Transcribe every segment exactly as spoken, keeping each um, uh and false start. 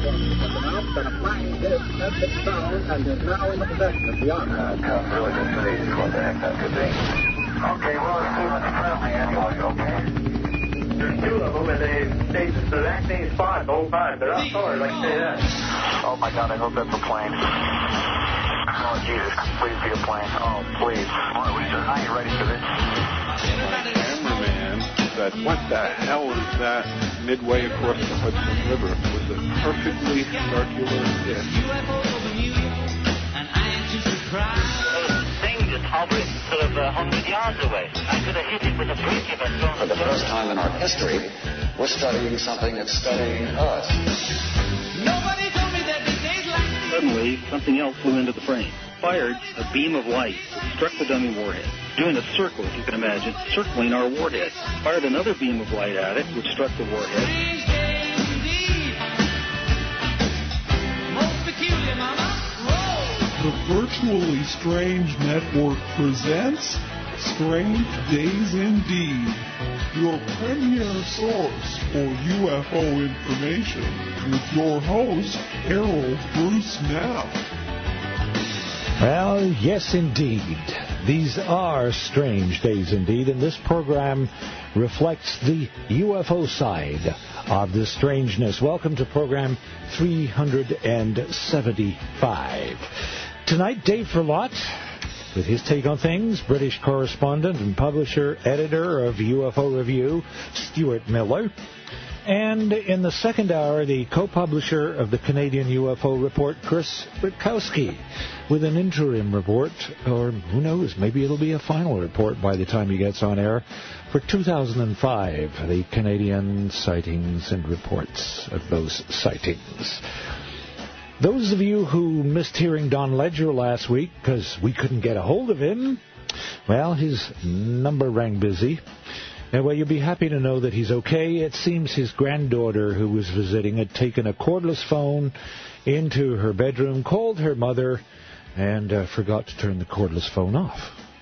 That a flying disc has been found and is now in the possession of the Army. Uh, tough, really good stage, what the heck that could be. Okay, well, it's too much friendly anyway, okay? There's two of them, and they stay the exact same spot the whole time. They're outdoors, I can say that. Oh, my God, I hope that's a plane. Oh, Jesus, please be a plane. Oh, please. Boy, we just, I ain't ready for this. Cameraman said, what the hell is that midway across the Hudson River? It was a perfectly circular disc. Hovering sort of a hundred yards away. I could have hit it with a brick if I'd thrown For the first time in our history, we're studying something that's studying us. Nobody told me that these days like these. Suddenly, something else flew into the frame. Fired a beam of light that struck the dummy warhead, doing a circle, if you can imagine, circling our warhead. Fired another beam of light at it, which struck the warhead. Strange days indeed. Most peculiar, mama. The Virtually Strange Network presents Strange Days Indeed, your premier source for U F O information, with your host, Harold Bruce Knapp. Well, yes, indeed. These are strange days indeed, and this program reflects the U F O side of the strangeness. Welcome to program three seventy-five. Tonight, Dave Verlot, with his take on things, British correspondent and publisher, editor of U F O Review, Stuart Miller. And in the second hour, the co-publisher of the Canadian U F O Report, Chris Rutkowski, with an interim report, or who knows, maybe it'll be a final report by the time he gets on air, for two thousand five, the Canadian sightings and reports of those sightings. Those of you who missed hearing Don Ledger last week because we couldn't get a hold of him, well, his number rang busy. And, well, you'll be happy to know that he's okay. It seems his granddaughter, who was visiting, had taken a cordless phone into her bedroom, called her mother, and uh, forgot to turn the cordless phone off.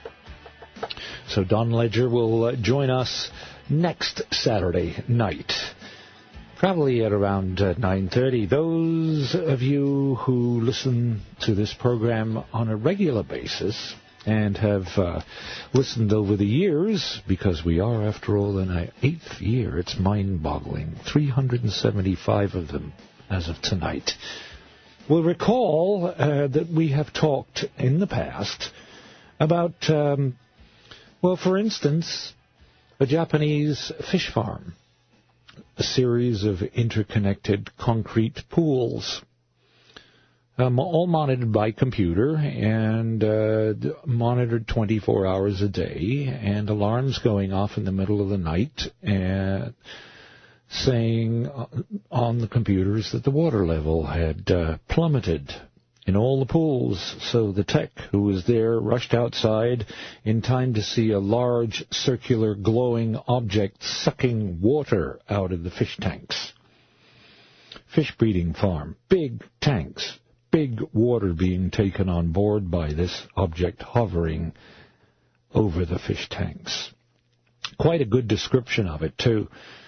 So Don Ledger will uh, join us next Saturday night, probably at around uh, nine thirty. Those of you who listen to this program on a regular basis and have uh, listened over the years, because we are, after all, in our eighth year, it's mind-boggling, three hundred seventy-five of them as of tonight, will recall uh, that we have talked in the past about, um, well, for instance, a Japanese fish farm, a series of interconnected concrete pools, um, all monitored by computer and uh, monitored twenty-four hours a day, and alarms going off in the middle of the night uh, saying on the computers that the water level had uh, plummeted in all the pools. So the tech who was there rushed outside in time to see a large circular glowing object sucking water out of the fish tanks. Fish breeding farm, big tanks, big water being taken on board by this object hovering over the fish tanks. Quite a good description of it, too.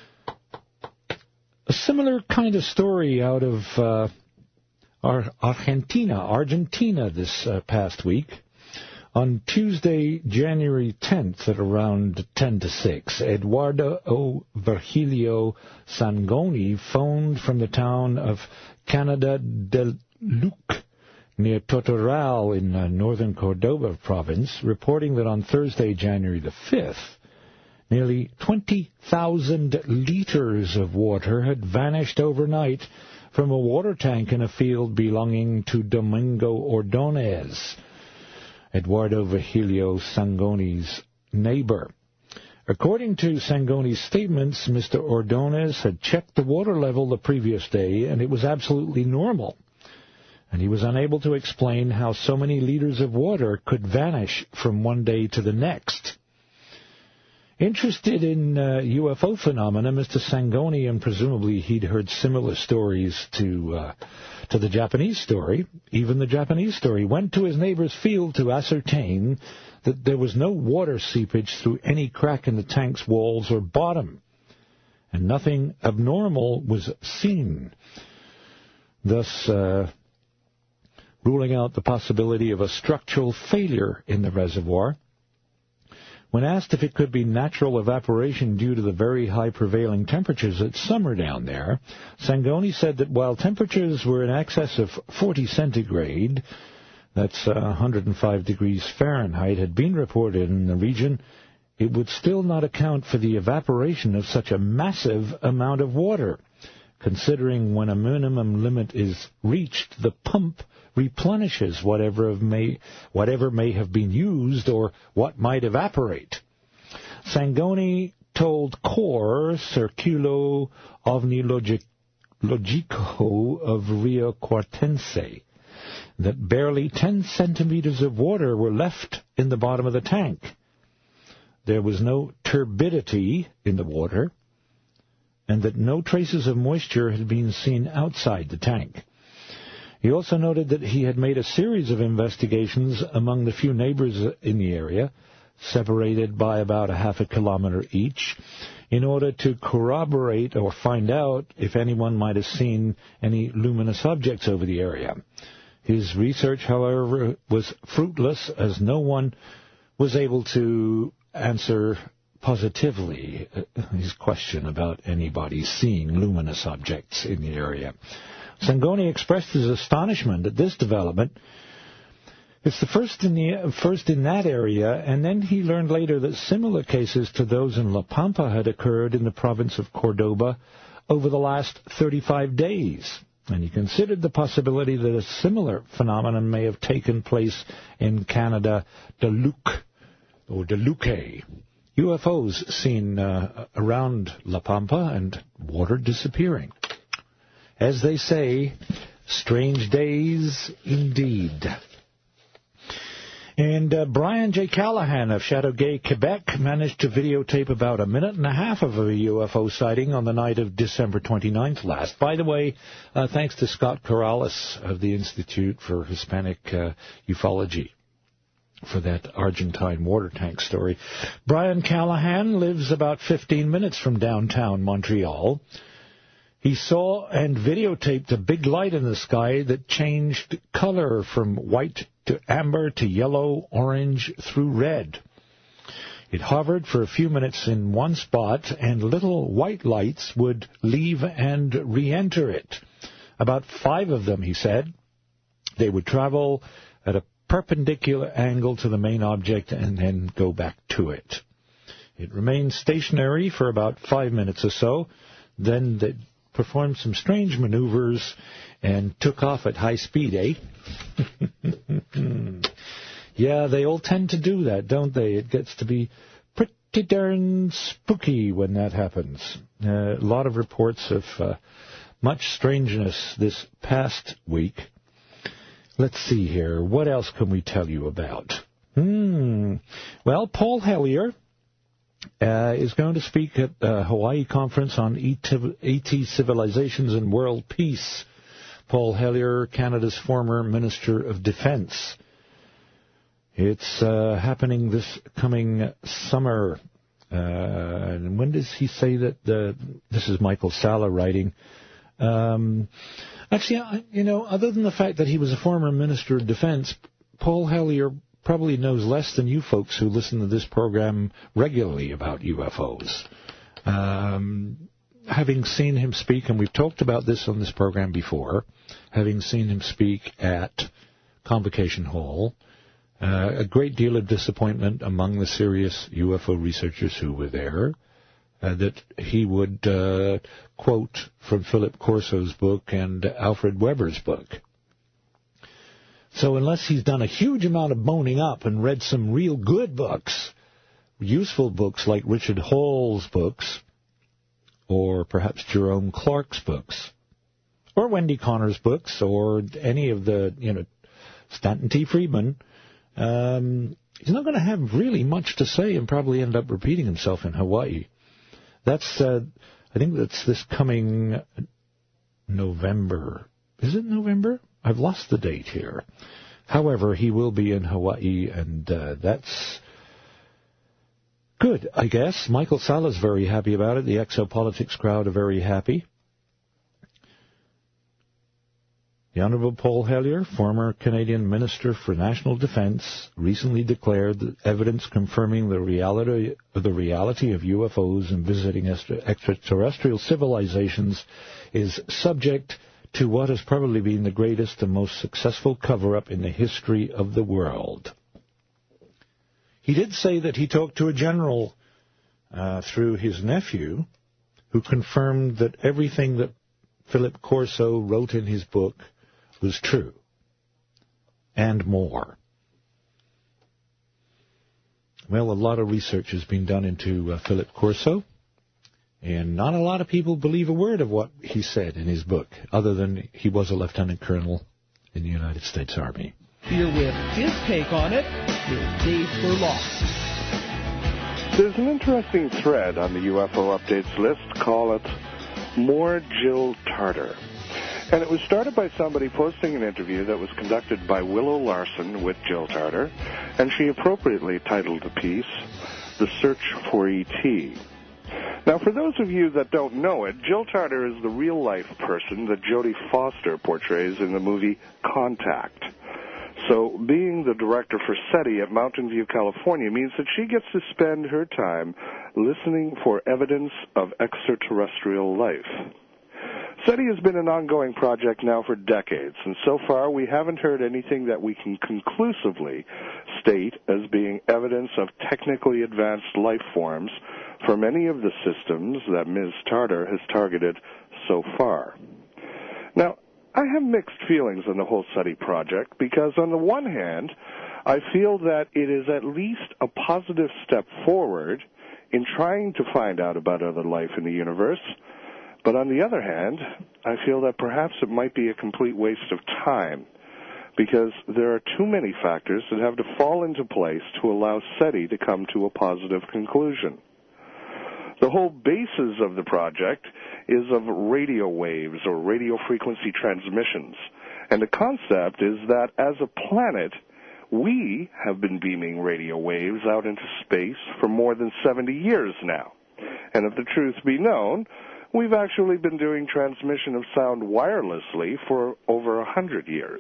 A similar kind of story out of uh, Argentina, Argentina this uh, past week. On Tuesday, January tenth at around ten to six, Eduardo O. Virgilio Sangoni phoned from the town of Canada del Luque, near Totoral in uh, northern Cordoba province, reporting that on Thursday, January the fifth, nearly twenty thousand liters of water had vanished overnight from a water tank in a field belonging to Domingo Ordonez, Eduardo Virgilio Sangoni's neighbor. According to Sangoni's statements, Mister Ordonez had checked the water level the previous day, and it was absolutely normal. And he was unable to explain how so many liters of water could vanish from one day to the next. Interested in uh, U F O phenomena, Mister Sangoni, and presumably he'd heard similar stories to uh, to the Japanese story, even the Japanese story, went to his neighbor's field to ascertain that there was no water seepage through any crack in the tank's walls or bottom, and nothing abnormal was seen. thus uh, ruling out the possibility of a structural failure in the reservoir. When asked if it could be natural evaporation due to the very high prevailing temperatures it's summer down there, Sangoni said that while temperatures were in excess of forty centigrade, that's uh, one hundred five degrees Fahrenheit, had been reported in the region, it would still not account for the evaporation of such a massive amount of water. Considering when a minimum limit is reached, the pump replenishes whatever may, whatever may have been used or what might evaporate. Sangoni told Core Circulo Ovni Logico of Rio Cuartense that barely ten centimeters of water were left in the bottom of the tank. There was no turbidity in the water, and that no traces of moisture had been seen outside the tank. He also noted that he had made a series of investigations among the few neighbors in the area, separated by about a half a kilometer each, in order to corroborate or find out if anyone might have seen any luminous objects over the area. His research, however, was fruitless, as no one was able to answer positively his question about anybody seeing luminous objects in the area. Sangoni expressed his astonishment at this development. It's the first in the first in that area, and then he learned later that similar cases to those in La Pampa had occurred in the province of Cordoba over the last thirty-five days. And he considered the possibility that a similar phenomenon may have taken place in Canada, de Luc, or de Luque. U F Os seen uh, around La Pampa and water disappearing. As they say, strange days indeed. And uh, Brian J. Callahan of Châteauguay, Quebec, managed to videotape about a minute and a half of a U F O sighting on the night of December twenty-ninth last. By the way, uh, thanks to Scott Corrales of the Institute for Hispanic uh, Ufology for that Argentine water tank story. Brian Callahan lives about fifteen minutes from downtown Montreal. He saw and videotaped a big light in the sky that changed color from white to amber to yellow, orange, through red. It hovered for a few minutes in one spot, and little white lights would leave and re-enter it. About five of them, he said. They would travel at a perpendicular angle to the main object and then go back to it. It remained stationary for about five minutes or so. Then they performed some strange maneuvers and took off at high speed, eh? Yeah, they all tend to do that, don't they? It gets to be pretty darn spooky when that happens. Uh, a lot of reports of uh, much strangeness this past week. Let's see here. What else can we tell you about? Hmm. Well, Paul Hellyer Uh, is going to speak at the Hawaii Conference on AT Civilizations and World Peace. Paul Hellyer, Canada's former Minister of Defense. It's uh, happening this coming summer. Uh, and when does he say that? The, this is Michael Sala writing. Um, actually, you know, other than the fact that he was a former Minister of Defense, Paul Hellyer probably knows less than you folks who listen to this program regularly about U F Os. Um, having seen him speak, and we've talked about this on this program before, having seen him speak at Convocation Hall, uh, a great deal of disappointment among the serious U F O researchers who were there, uh, that he would uh, quote from Philip Corso's book and Alfred Weber's book. So unless he's done a huge amount of boning up and read some real good books, useful books like Richard Hall's books, or perhaps Jerome Clark's books, or Wendy Connor's books, or any of the, you know, Stanton T. Friedman, um, he's not going to have really much to say and probably end up repeating himself in Hawaii. That's, uh, I think that's this coming November. Is it November? I've lost the date here. However, he will be in Hawaii, and uh, that's good, I guess. Michael Sala's very happy about it. The Exopolitics crowd are very happy. The Honourable Paul Hellyer, former Canadian Minister for National Defence, recently declared that evidence confirming the reality, the reality of U F Os and visiting extraterrestrial civilizations is subject to what has probably been the greatest and most successful cover-up in the history of the world. He did say that he talked to a general uh, through his nephew who confirmed that everything that Philip Corso wrote in his book was true, and more. Well, a lot of research has been done into uh, Philip Corso, and not a lot of people believe a word of what he said in his book, other than he was a lieutenant colonel in the United States Army. Here with his take on it is Dave Furlock. There's an interesting thread on the U F O Updates list. Call it More Jill Tarter. And it was started by somebody posting an interview that was conducted by Willow Larson with Jill Tarter, and she appropriately titled the piece, The Search for E T Now, for those of you that don't know it, Jill Tarter is the real-life person that Jodie Foster portrays in the movie Contact. So being the director for SETI at Mountain View, California, means that she gets to spend her time listening for evidence of extraterrestrial life. SETI has been an ongoing project now for decades, and so far we haven't heard anything that we can conclusively state as being evidence of technically advanced life forms from any of the systems that Miz Tarter has targeted so far. Now, I have mixed feelings on the whole SETI project because, on the one hand, I feel that it is at least a positive step forward in trying to find out about other life in the universe. But on the other hand, I feel that perhaps it might be a complete waste of time because there are too many factors that have to fall into place to allow SETI to come to a positive conclusion. The whole basis of the project is of radio waves or radio frequency transmissions. And the concept is that as a planet, we have been beaming radio waves out into space for more than seventy years now. And if the truth be known, we've actually been doing transmission of sound wirelessly for over a hundred years.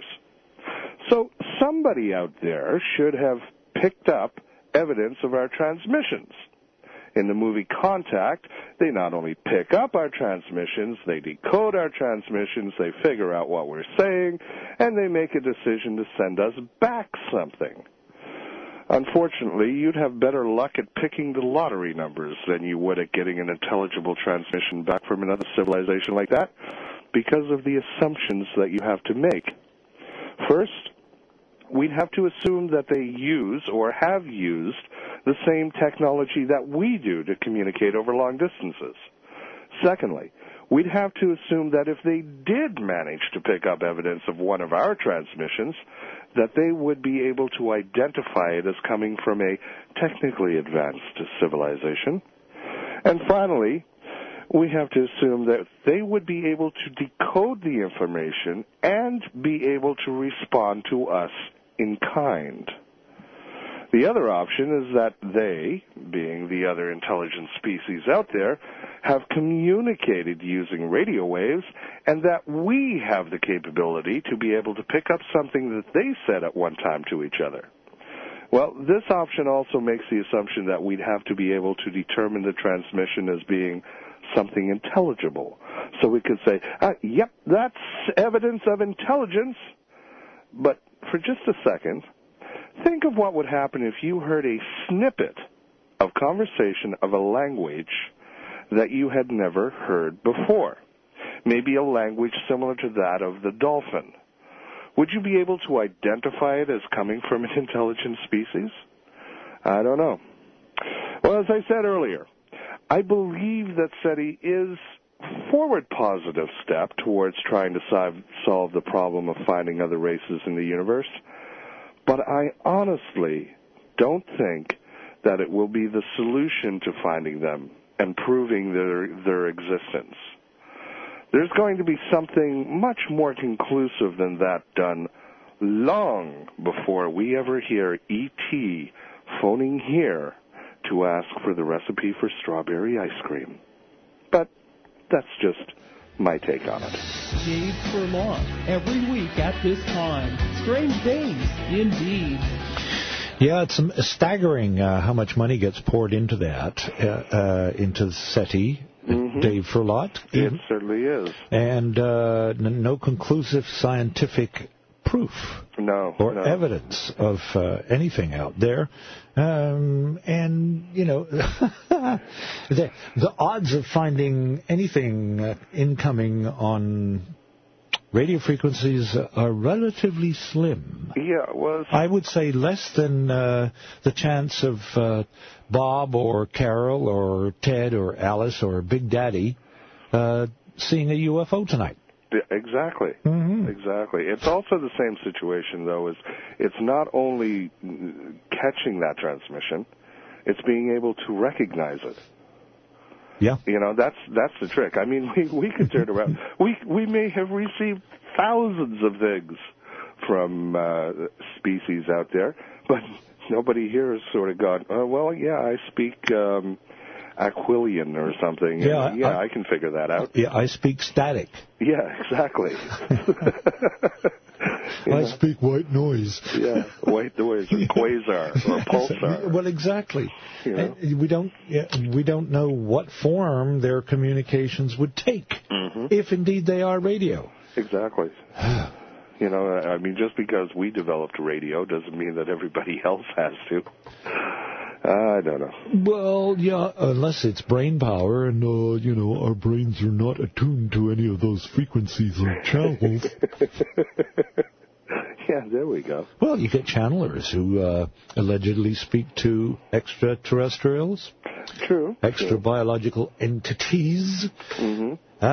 So somebody out there should have picked up evidence of our transmissions. In the movie Contact, they not only pick up our transmissions, they decode our transmissions, they figure out what we're saying, and they make a decision to send us back something. Unfortunately, you'd have better luck at picking the lottery numbers than you would at getting an intelligible transmission back from another civilization like that because of the assumptions that you have to make. First, we'd have to assume that they use or have used the same technology that we do to communicate over long distances. Secondly, we'd have to assume that if they did manage to pick up evidence of one of our transmissions, that they would be able to identify it as coming from a technically advanced civilization. And finally, we have to assume that they would be able to decode the information and be able to respond to us in kind. The other option is that they, being the other intelligent species out there, have communicated using radio waves, and that we have the capability to be able to pick up something that they said at one time to each other. Well, this option also makes the assumption that we'd have to be able to determine the transmission as being something intelligible. So we could say, ah, yep, that's evidence of intelligence. But for just a second, think of what would happen if you heard a snippet of conversation of a language that you had never heard before. Maybe a language similar to that of the dolphin. Would you be able to identify it as coming from an intelligent species? I don't know. Well, as I said earlier, I believe that SETI is a forward positive step towards trying to solve, solve the problem of finding other races in the universe. But I honestly don't think that it will be the solution to finding them and proving their, their existence. There's going to be something much more conclusive than that done long before we ever hear E T phoning here to ask for the recipe for strawberry ice cream. But that's just my take on it. Dave Furlong, every week at this time. Strange days, indeed. Yeah, it's staggering uh, how much money gets poured into that, uh, uh, into SETI, mm-hmm. Dave Furlot. It certainly is. And uh, n- no conclusive scientific proof no, or no. evidence of uh, anything out there. Um, and, you know, the, the odds of finding anything uh, incoming on radio frequencies are relatively slim. Yeah, well, I would say less than uh, the chance of uh, Bob or Carol or Ted or Alice or Big Daddy uh, seeing a U F O tonight. Exactly. Mm-hmm. Exactly. It's also the same situation, though, is it's not only catching that transmission, it's being able to recognize it. Yeah. You know, that's that's the trick. I mean, we we could turn around. We we may have received thousands of things from uh, species out there, but nobody here has sort of gone, oh, well, yeah, I speak um, Aquilian or something. Yeah, and, yeah, I, I can figure that out. Yeah, I speak static. Yeah, exactly. I know? speak white noise. Yeah, white noise or quasar or pulsar. Well, exactly. You know? And we don't we don't know what form their communications would take, mm-hmm. if indeed they are radio. Exactly. You know, I mean, just because we developed radio doesn't mean that everybody else has to. I don't know. Well, yeah, unless it's brain power, and, uh, you know, our brains are not attuned to any of those frequencies or channels. Yeah, there we go. Well, you get channelers who uh, allegedly speak to extraterrestrials. True. Extra-biological entities. Mm-hmm.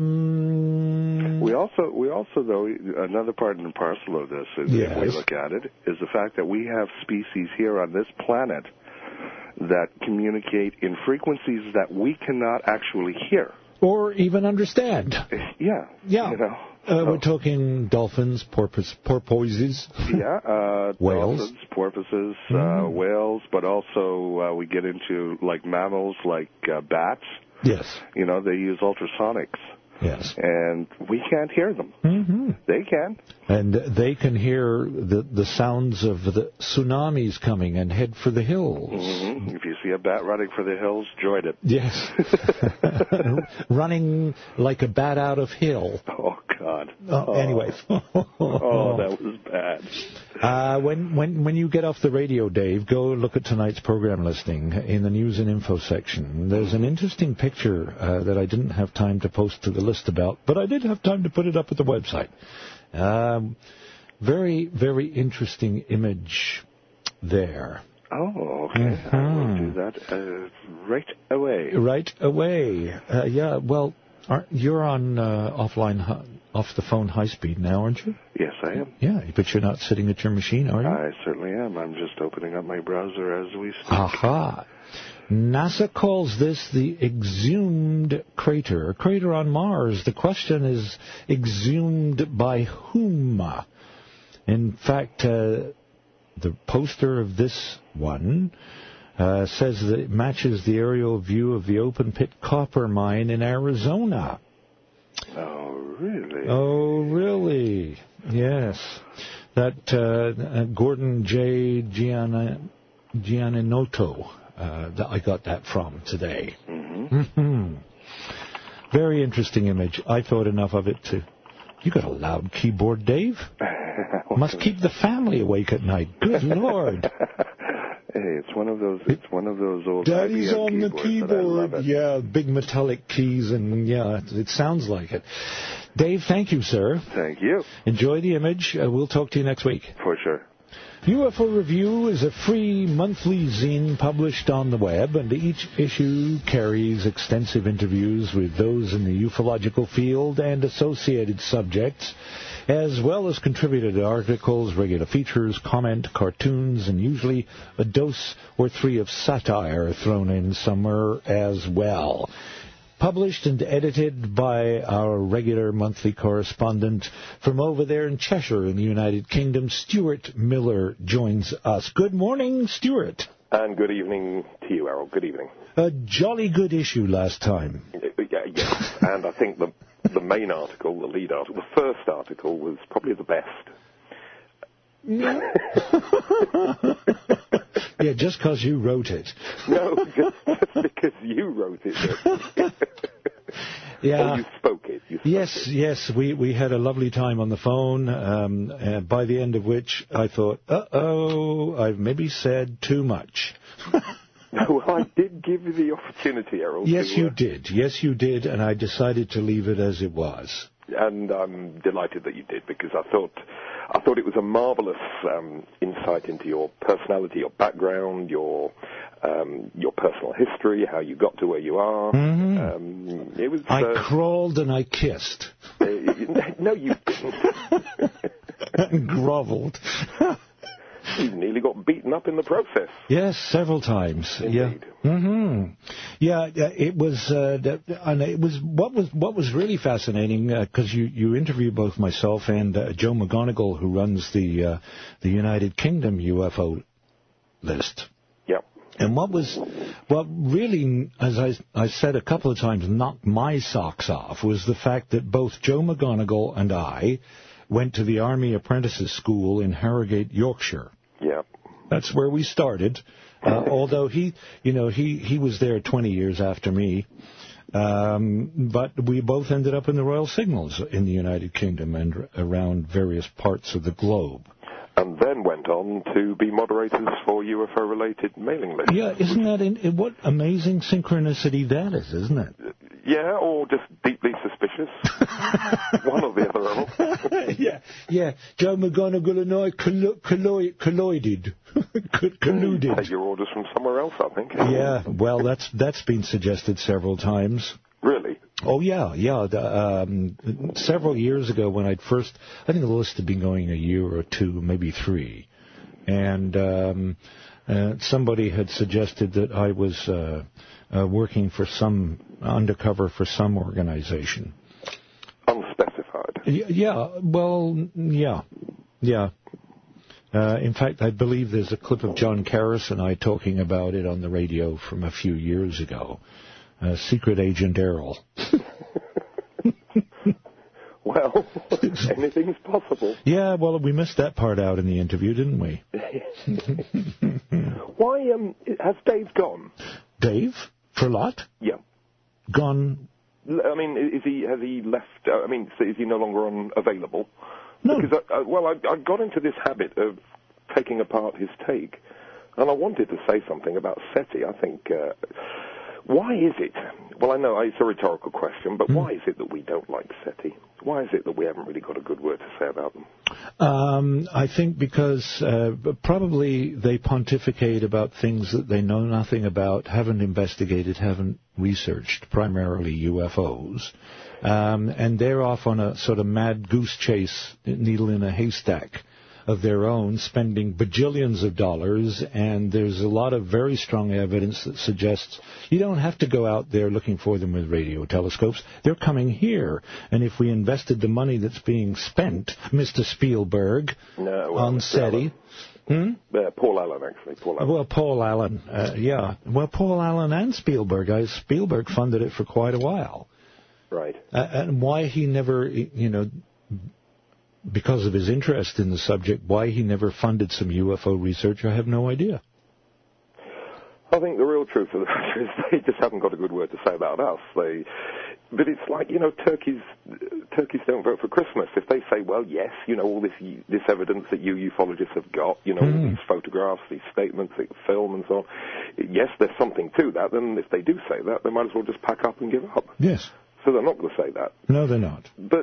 Um, we also, we also, though, another part and parcel of this, is, yes. if we look at it, is the fact that we have species here on this planet that communicate in frequencies that we cannot actually hear. Or even understand. Yeah. Yeah. You know, uh, so. We're talking dolphins, porpoise, porpoises. Yeah. Uh, whales. Dolphins, porpoises, mm-hmm. uh, whales, but also uh, we get into like mammals like uh, bats. Yes. You know, they use ultrasonics. Yes. And we can't hear them. Mm-hmm. They can. And they can hear the the sounds of the tsunamis coming and head for the hills. Mm-hmm. If you see a bat running for the hills, join it. Yes. Running like a bat out of hill. Oh, God. Oh, oh. Anyway. Oh, that was bad. Uh, when, when, when you get off the radio, Dave, go look at tonight's program listing in the news and info section. There's an interesting picture uh, that I didn't have time to post to the list about, but I did have time to put it up at the website. Um, very, very interesting image there. Oh, okay. Mm-hmm. I will do that uh, right away. Right away. Uh, yeah, well, aren't, you're on uh, offline, hi- off the phone high speed now, aren't you? Yes, I am. Yeah, but you're not sitting at your machine, are you? I certainly am. I'm just opening up my browser as we speak. Aha. NASA calls this the exhumed crater, a crater on Mars. The question is, exhumed by whom? In fact, uh, the poster of this one uh, says that it matches the aerial view of the open-pit copper mine in Arizona. Oh, really? Oh, really? Yes. That uh, Gordon J. Gian- Giannotto. Uh, that I got that from today. Mm-hmm. Mm-hmm. Very interesting image. I thought enough of it to... You got a loud keyboard, Dave. Must keep the family awake at night. Good Lord. Hey, it's one of those. It's one of those old. Daddy's I B M on the keyboard. Yeah, big metallic keys, and yeah, it sounds like it. Dave, thank you, sir. Thank you. Enjoy the image. Uh, we'll talk to you next week. For sure. U F O Review is a free monthly zine published on the web, and each issue carries extensive interviews with those in the ufological field and associated subjects, as well as contributed articles, regular features, comment, cartoons, and usually a dose or three of satire thrown in somewhere as well. Published and edited by our regular monthly correspondent from over there in Cheshire in the United Kingdom, Stuart Miller, joins us. Good morning, Stuart. And good evening to you, Errol. Good evening. A jolly good issue last time. Uh, yeah, yes, and I think the the main article, the lead article, the first article was probably the best. Yeah, yeah just because you wrote it. No, just, just because you wrote it. Yeah. Oh, you spoke it. You spoke yes, it. yes, we, we had a lovely time on the phone, um, uh, by the end of which I thought, uh-oh, I've maybe said too much. No, I did give you the opportunity, Errol. Yes, to, you uh, did. Yes, you did, and I decided to leave it as it was. And I'm delighted that you did, because I thought I thought it was a marvelous um, insight into your personality, your background, your um, your personal history, how you got to where you are. Mm-hmm. Um, it was. I uh, crawled and I kissed. Uh, no, you didn't. Groveled. You nearly got beaten up in the process. Yes, several times. Indeed. Yeah. Mm-hmm. Yeah, it was. Uh, and it was what was what was really fascinating, because uh, you you interviewed both myself and uh, Joe McGonigal, who runs the uh, the United Kingdom U F O list. Yeah. And what was what really, as I I said a couple of times, knocked my socks off was the fact that both Joe McGonigal and I went to the Army Apprentices School in Harrogate, Yorkshire. Yeah. That's where we started. Uh, although he, you know, he, he was there twenty years after me. Um, but we both ended up in the Royal Signals in the United Kingdom and r- around various parts of the globe. And then went on to be moderators for U F O-related mailing lists. Yeah, isn't that in, what amazing synchronicity that is, isn't it? Yeah, or just deeply suspicious. One or the other. yeah, yeah. Joe McGonigal and I collo- collo- collided, colluded. Take your orders from somewhere else, I think. Yeah, well, that's that's been suggested several times. Really? Oh, yeah, yeah. The, um, several years ago when I'd first, I think the list had been going a year or two, maybe three, and um, uh, somebody had suggested that I was uh, uh, working for some, undercover for some organization. Unspecified? Y- yeah, well, yeah, yeah. Uh, in fact, I believe there's a clip of John Karras and I talking about it on the radio from a few years ago. Uh, Secret Agent Errol. Well, anything's possible. Yeah, well, we missed that part out in the interview, didn't we? Why um, has Dave gone? Dave? Frelot? Yeah. Gone? I mean, is he has he left? Uh, I mean, is he no longer on available? No. Because I, I, well, I, I got into this habit of taking apart his take, and I wanted to say something about SETI. I think. Uh, Why is it? Well, I know it's a rhetorical question, but mm. why is it that we don't like SETI? Why is it that we haven't really got a good word to say about them? Um, I think because uh, probably they pontificate about things that they know nothing about, haven't investigated, haven't researched, primarily U F Os. Um, and they're off on a sort of mad goose chase, needle in a haystack of their own, spending bajillions of dollars, and there's a lot of very strong evidence that suggests you don't have to go out there looking for them with radio telescopes. They're coming here, and if we invested the money that's being spent, Mister Spielberg, no, well, on SETI... Hmm? Uh, Paul Allen, actually. Paul Allen. Well, Paul Allen, uh, yeah. Well, Paul Allen and Spielberg. I, Spielberg funded it for quite a while. Right. Uh, and why he never, you know... because of his interest in the subject, why he never funded some U F O research, I have no idea. I think the real truth of the matter is they just haven't got a good word to say about us. They, but it's like, you know, turkeys turkeys don't vote for Christmas. If they say, well, yes, you know, all this this evidence that you ufologists have got, you know, mm. all these photographs, these statements, the film and so on, yes, there's something to that, then if they do say that, they might as well just pack up and give up. Yes. So they're not going to say that. No, they're not. But...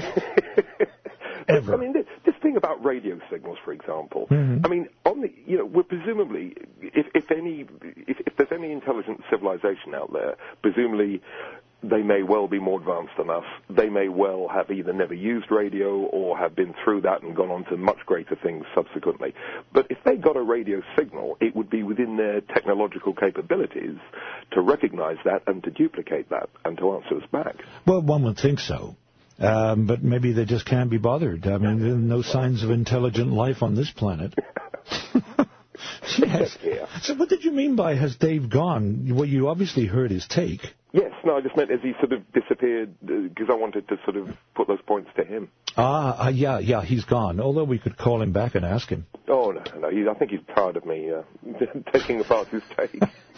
Ever. I mean, this, this thing about radio signals, for example. Mm-hmm. I mean, on the, you know, we're presumably, if, if any, if, if there's any intelligent civilization out there, presumably they may well be more advanced than us. They may well have either never used radio or have been through that and gone on to much greater things subsequently. But if they got a radio signal, it would be within their technological capabilities to recognize that and to duplicate that and to answer us back. Well, one would think so. Um, but maybe they just can't be bothered. I mean, there are no signs of intelligent life on this planet. Yes. Here. So what did you mean by has Dave gone? Well, you obviously heard his take. Yes, no, I just meant as he sort of disappeared, because uh, I wanted to sort of put those points to him. Ah, uh, yeah, yeah, he's gone. Although we could call him back and ask him. Oh, no, no, he, I think he's tired of me uh, taking apart his take.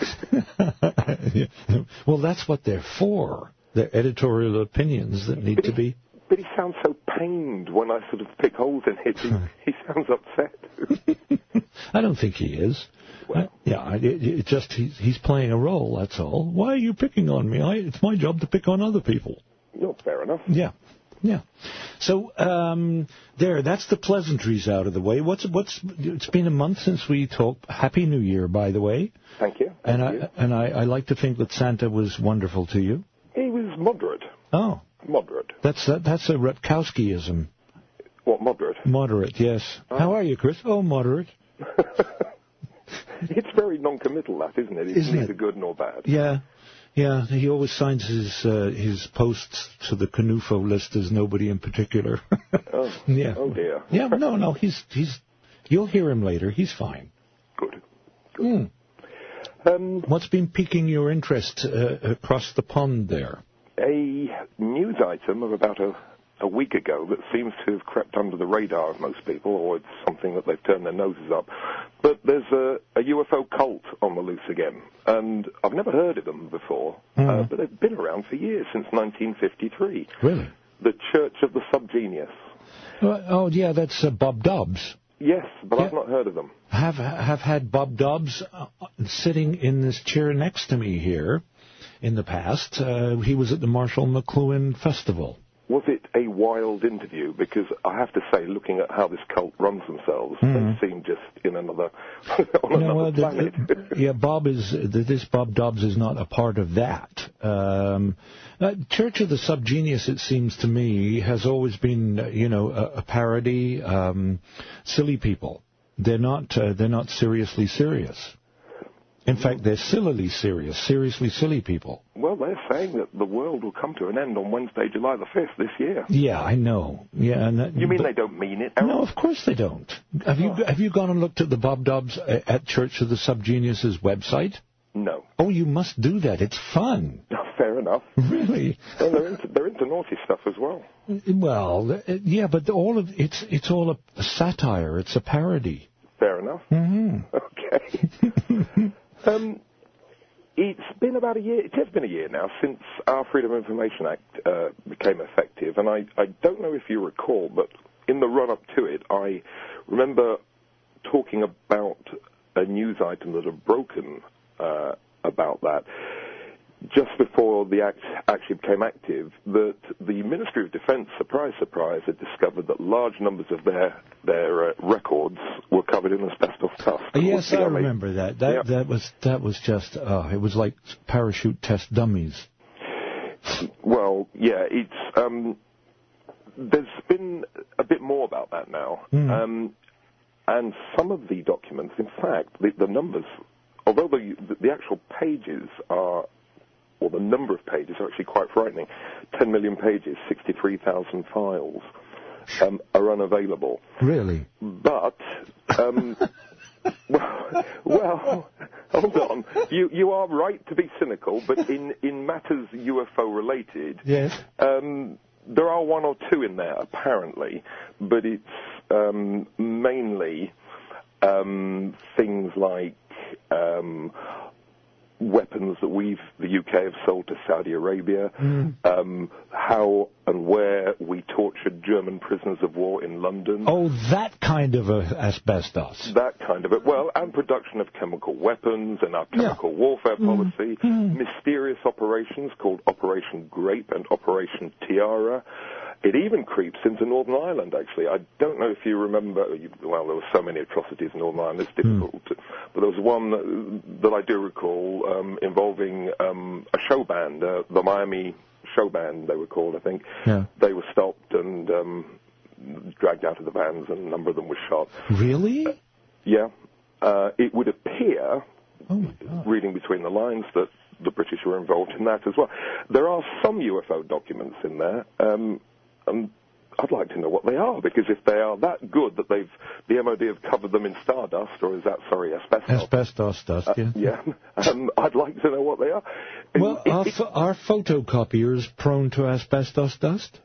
Yeah. Well, that's what they're for. They're editorial opinions that need but to he, be... But he sounds so pained when I sort of pick holes in it. He, he sounds upset. I don't think he is. Well, uh, yeah, it, it just he's, he's playing a role, that's all. Why are you picking on me? I, it's my job to pick on other people. No, fair enough. Yeah, yeah. So, um, there, that's the pleasantries out of the way. What's, what's, it's been a month since we talked. Happy New Year, by the way. Thank you. Thank and you. I, and I, I like to think that Santa was wonderful to you. He was moderate. Oh. Moderate. That's, that, that's a Rutkowskiism. What, moderate? Moderate, yes. Oh. How are you, Chris? Oh, moderate. It's very non-committal, that, isn't it? It's Isn't neither it? good nor bad. Yeah, yeah. He always signs his uh, his posts to the Canufo list as nobody in particular. Oh, yeah. Oh dear. Yeah, no, no. He's he's. You'll hear him later. He's fine. Good. Good. Mm. Um, What's been piquing your interest uh, across the pond there? A news item of about a. a week ago that seems to have crept under the radar of most people, or it's something that they've turned their noses up. But there's a, a U F O cult on the loose again, and I've never heard of them before, mm. uh, but they've been around for years, since nineteen fifty-three. Really? The Church of the Subgenius. Uh, oh, yeah, that's uh, Bob Dobbs. Yes, but yeah. I've not heard of them. Have have had Bob Dobbs uh, sitting in this chair next to me here in the past. Uh, he was at the Marshall McLuhan Festival. Was it a wild interview? Because I have to say, looking at how this cult runs themselves, mm. they seem just in another on no, another well, planet. The, the, yeah, Bob is this Bob Dobbs is not a part of that. Um, uh, Church of the Subgenius, it seems to me, has always been, uh, you know, a, a parody, um, silly people. They're not. Uh, they're not seriously serious. In fact, they're sillily serious, seriously silly people. Well, they're saying that the world will come to an end on Wednesday, July the fifth this year. Yeah, I know. Yeah, and that, you mean but, they don't mean it, Aaron? No, of course they don't. Have you have you gone and looked at the Bob Dobbs at Church of the Subgenius's website? No. Oh, you must do that. It's fun. Fair enough. Really? Well, they're into, they're into naughty stuff as well. Well, yeah, but all of it's it's all a, a satire. It's a parody. Fair enough. Mm-hmm. Okay. Um, it's been about a year, it has been a year now since our Freedom of Information Act uh, became effective, and I, I don't know if you recall, but in the run-up to it, I remember talking about a news item that had broken uh, about that just before the act actually became active, that the Ministry of Defence, surprise, surprise, had discovered that large numbers of their their uh, records were covered in asbestos dust. Yes, I remember that. That yep. that was that was just uh, it was like parachute test dummies. Well, yeah, it's um, there's been a bit more about that now, mm. um, and some of the documents, in fact, the, the numbers, although the the actual pages are. Or the number of pages are actually quite frightening. ten million pages, sixty-three thousand files um, are unavailable. Really? But, um, well, well, hold on. You you are right to be cynical, but in, in matters U F O related, yes. um, there are one or two in there, apparently, but it's um, mainly um, things like... Um, weapons that we've, the U K, have sold to Saudi Arabia, mm. um, how and where we tortured German prisoners of war in London. Oh, that kind of a asbestos. That kind of it. Well, and production of chemical weapons and our chemical yeah. warfare policy, mm. mysterious operations called Operation Grape and Operation Tiara. It even creeps into Northern Ireland, actually. I don't know if you remember, well, there were so many atrocities in Northern Ireland, it's difficult, mm. to, but there was one that, that I do recall um, involving um, a show band, uh, the Miami show band, they were called, I think. Yeah. They were stopped and um, dragged out of the vans, and a number of them were shot. Really? Uh, yeah. Uh, it would appear, oh my God. reading between the lines, that the British were involved in that as well. There are some U F O documents in there. Um, Um, I'd like to know what they are, because if they are that good that they've the M O D have covered them in stardust, or is that sorry asbestos? Asbestos dust, yeah. Uh, yeah, um, I'd like to know what they are. Well, it, are, it, are photocopiers prone to asbestos dust?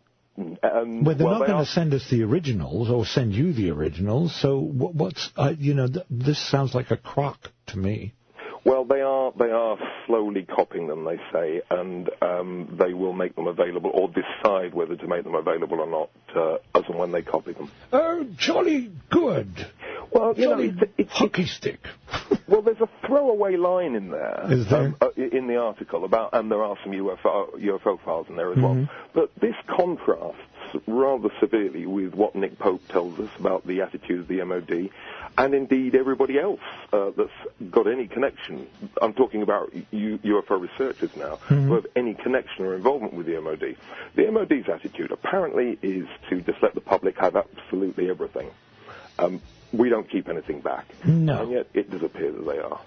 Um, well, they're well, not they going to are... send us the originals or send you the originals. So what, what's uh, you know th- this sounds like a crock to me. Well, they are they are slowly copying them, they say, and um, they will make them available or decide whether to make them available or not uh, as and when they copy them. Oh, jolly good. Well, you jolly know, it's, it's hockey stick. Well, there's a throwaway line in there, Is there? Um, uh, in the article about, and there are some U F O, U F O files in there as Mm-hmm. well. But this contrasts rather severely with what Nick Pope tells us about the attitude of the M O D, and indeed everybody else uh, that's got any connection. I'm talking about U- UFO researchers now, Mm-hmm. who have any connection or involvement with the M O D. The M O D's attitude apparently is to just let the public have absolutely everything. Um, we don't keep anything back. No. And yet it does appear that they are.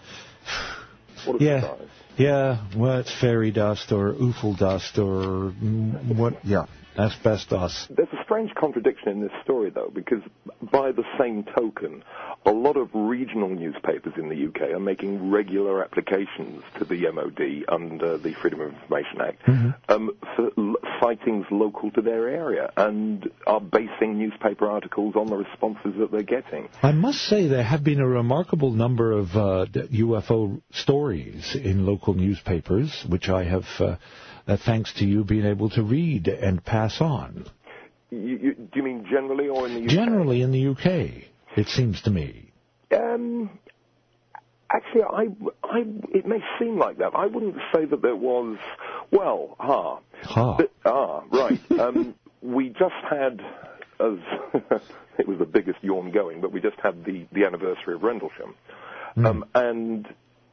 What a yeah. surprise. Yeah, well, it's fairy dust or U F O dust or mm, what, yeah, asbestos. There's a strange contradiction in this story, though, because by the same token, a lot of regional newspapers in the U K are making regular applications to the M O D under the Freedom of Information Act Mm-hmm. um, for l- sightings local to their area, and are basing newspaper articles on the responses that they're getting. I must say there have been a remarkable number of uh, U F O stories in local newspapers, which I have, uh, uh, thanks to you, been able to read and pass on. You, you, do you mean generally or in the U K? Generally in the U K, it seems to me. Um, actually, I, I, it may seem like that. I wouldn't say that there was, well, ah. Ha. But, ah, right. um, we just had, as it was the biggest yawn going, but we just had the, the anniversary of Rendlesham. Mm. Um, and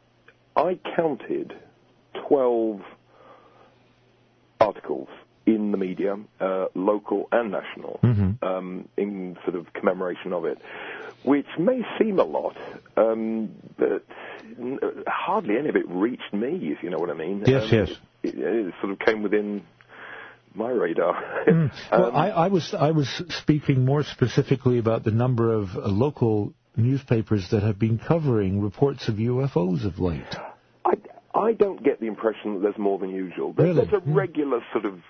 I counted twelve articles in the media, uh, local and national, Mm-hmm. um, in sort of commemoration of it, which may seem a lot, um, but n- hardly any of it reached me, if you know what I mean. Yes, um, yes. It, it sort of came within my radar. Mm. Well, um, I, I was I was speaking more specifically about the number of uh, local newspapers that have been covering reports of U F Os of late. I, I don't get the impression that there's more than usual. There, Really? There's a regular sort of